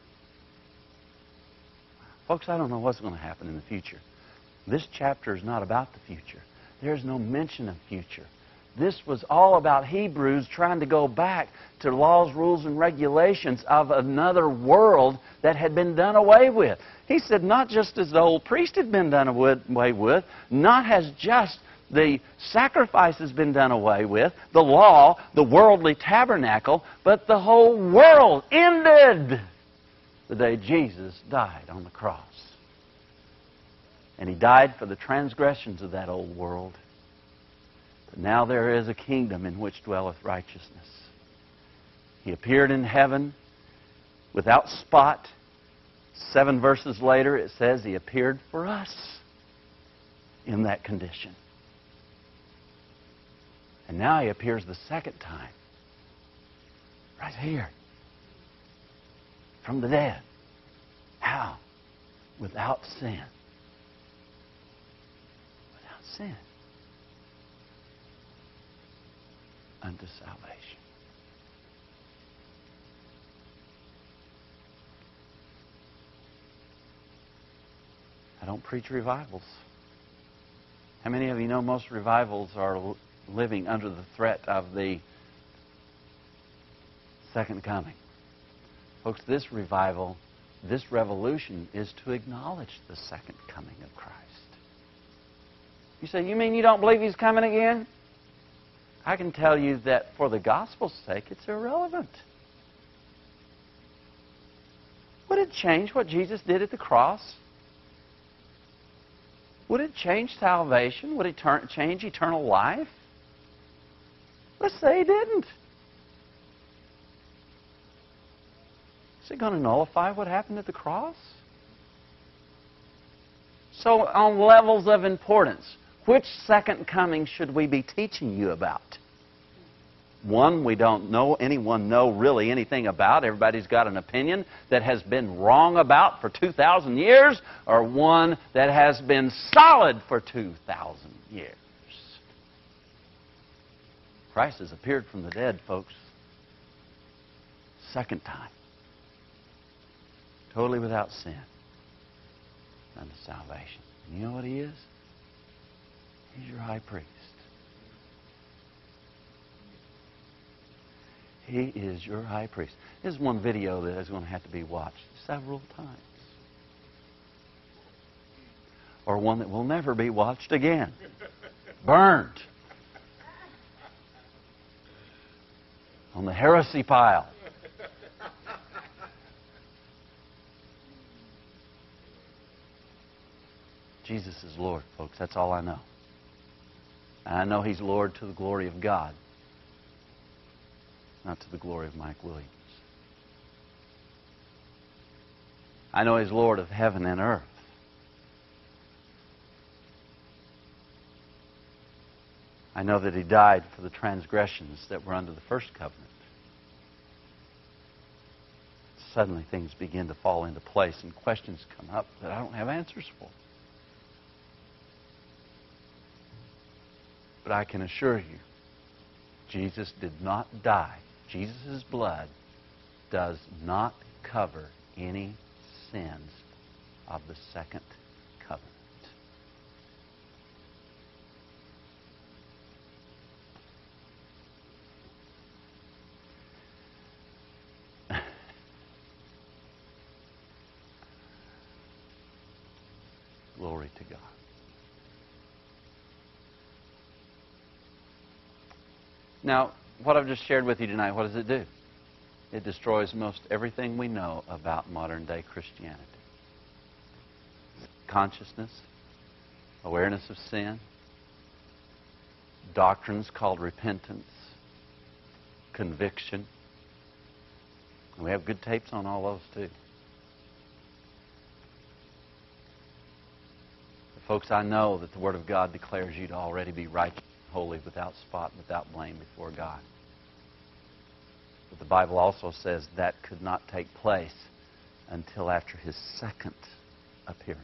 Folks, I don't know what's going to happen in the future. This chapter is not about the future. There is no mention of future. This was all about Hebrews trying to go back to laws, rules, and regulations of another world that had been done away with. He said, not just as the old priest had been done away with, not has just the sacrifices been done away with, the law, the worldly tabernacle, but the whole world ended the day Jesus died on the cross. And He died for the transgressions of that old world. But now there is a kingdom in which dwelleth righteousness. He appeared in heaven without spot. 7 verses later it says He appeared for us in that condition. And now He appears the second time. Right here. From the dead. How? Without sin. Without sin. Unto salvation. I don't preach revivals. How many of you know most revivals are living under the threat of the second coming? Folks, this revival, this revolution is to acknowledge the second coming of Christ. You say, you mean you don't believe He's coming again? I can tell you that for the gospel's sake, it's irrelevant. Would it change what Jesus did at the cross? Would it change salvation? Would it change eternal life? Let's say He didn't. Is it going to nullify what happened at the cross? So on levels of importance, which second coming should we be teaching you about? One we don't know anyone know really anything about. Everybody's got an opinion that has been wrong about for 2,000 years, or one that has been solid for 2,000 years. Christ has appeared from the dead, folks. Second time. Totally without sin. Unto salvation. And you know what He is? He's your high priest. He is your high priest. There's one video that is going to have to be watched several times. Or one that will never be watched again. Burned. On the heresy pile. Jesus is Lord, folks. That's all I know. And I know He's Lord to the glory of God, not to the glory of Mike Williams. I know He's Lord of heaven and earth. I know that He died for the transgressions that were under the first covenant. Suddenly things begin to fall into place and questions come up that I don't have answers for. But I can assure you, Jesus did not die. Jesus' blood does not cover any sins of the second covenant. Glory to God. Now, what I've just shared with you tonight, what does it do? It destroys most everything we know about modern-day Christianity. Consciousness, awareness of sin, doctrines called repentance, conviction. And we have good tapes on all those, too. But folks, I know that the Word of God declares you to already be righteous, holy, without spot, without blame before God. But the Bible also says that could not take place until after His second appearance.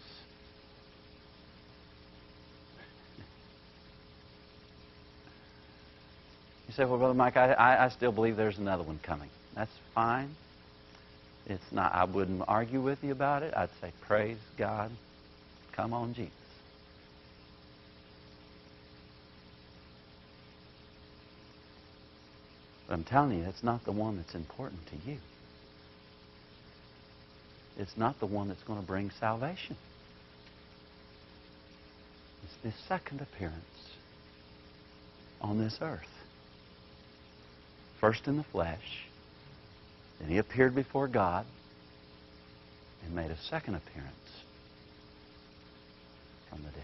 You say, well, Brother Mike, I still believe there's another one coming. That's fine. It's not. I wouldn't argue with you about it. I'd say, praise God. Come on, Jesus. But I'm telling you, it's not the one that's important to you. It's not the one that's going to bring salvation. It's the second appearance on this earth. First in the flesh, then he appeared before God and made a second appearance from the dead.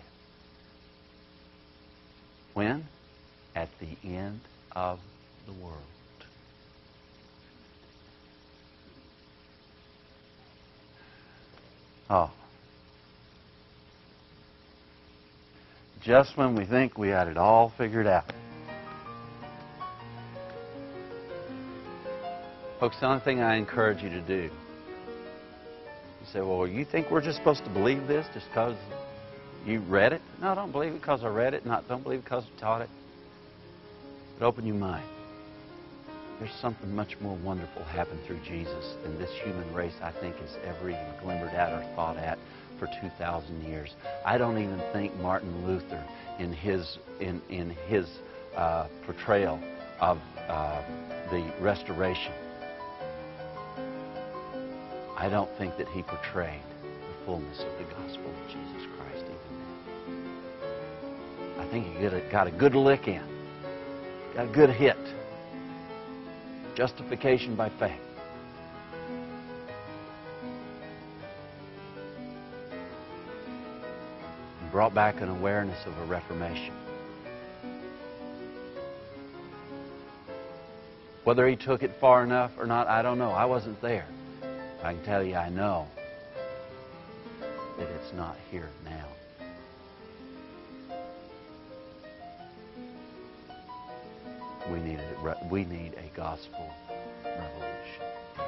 When? At the end of the world. Oh. Just when we think we had it all figured out. Folks, the only thing I encourage you to do, you say, well, you think we're just supposed to believe this just because you read it? No, don't believe it because I read it. Don't believe it because I taught it. But open your mind. There's something much more wonderful happened through Jesus than this human race, I think, has ever even glimmered at or thought at for 2,000 years. I don't even think Martin Luther, in his portrayal of the Restoration, I don't think that he portrayed the fullness of the gospel of Jesus Christ even then. I think he got a good lick in. Got a good hit. Justification by faith. And brought back an awareness of a reformation. Whether he took it far enough or not, I don't know. I wasn't there. I can tell you I know that it's not here now. We need a gospel revolution.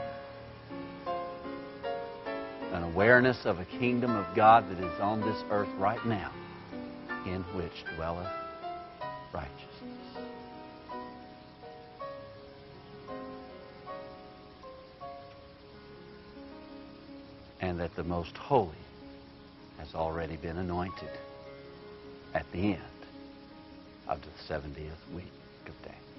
An awareness of a kingdom of God that is on this earth right now, in which dwelleth righteousness. And that the most holy has already been anointed at the end of the 70th week of Daniel.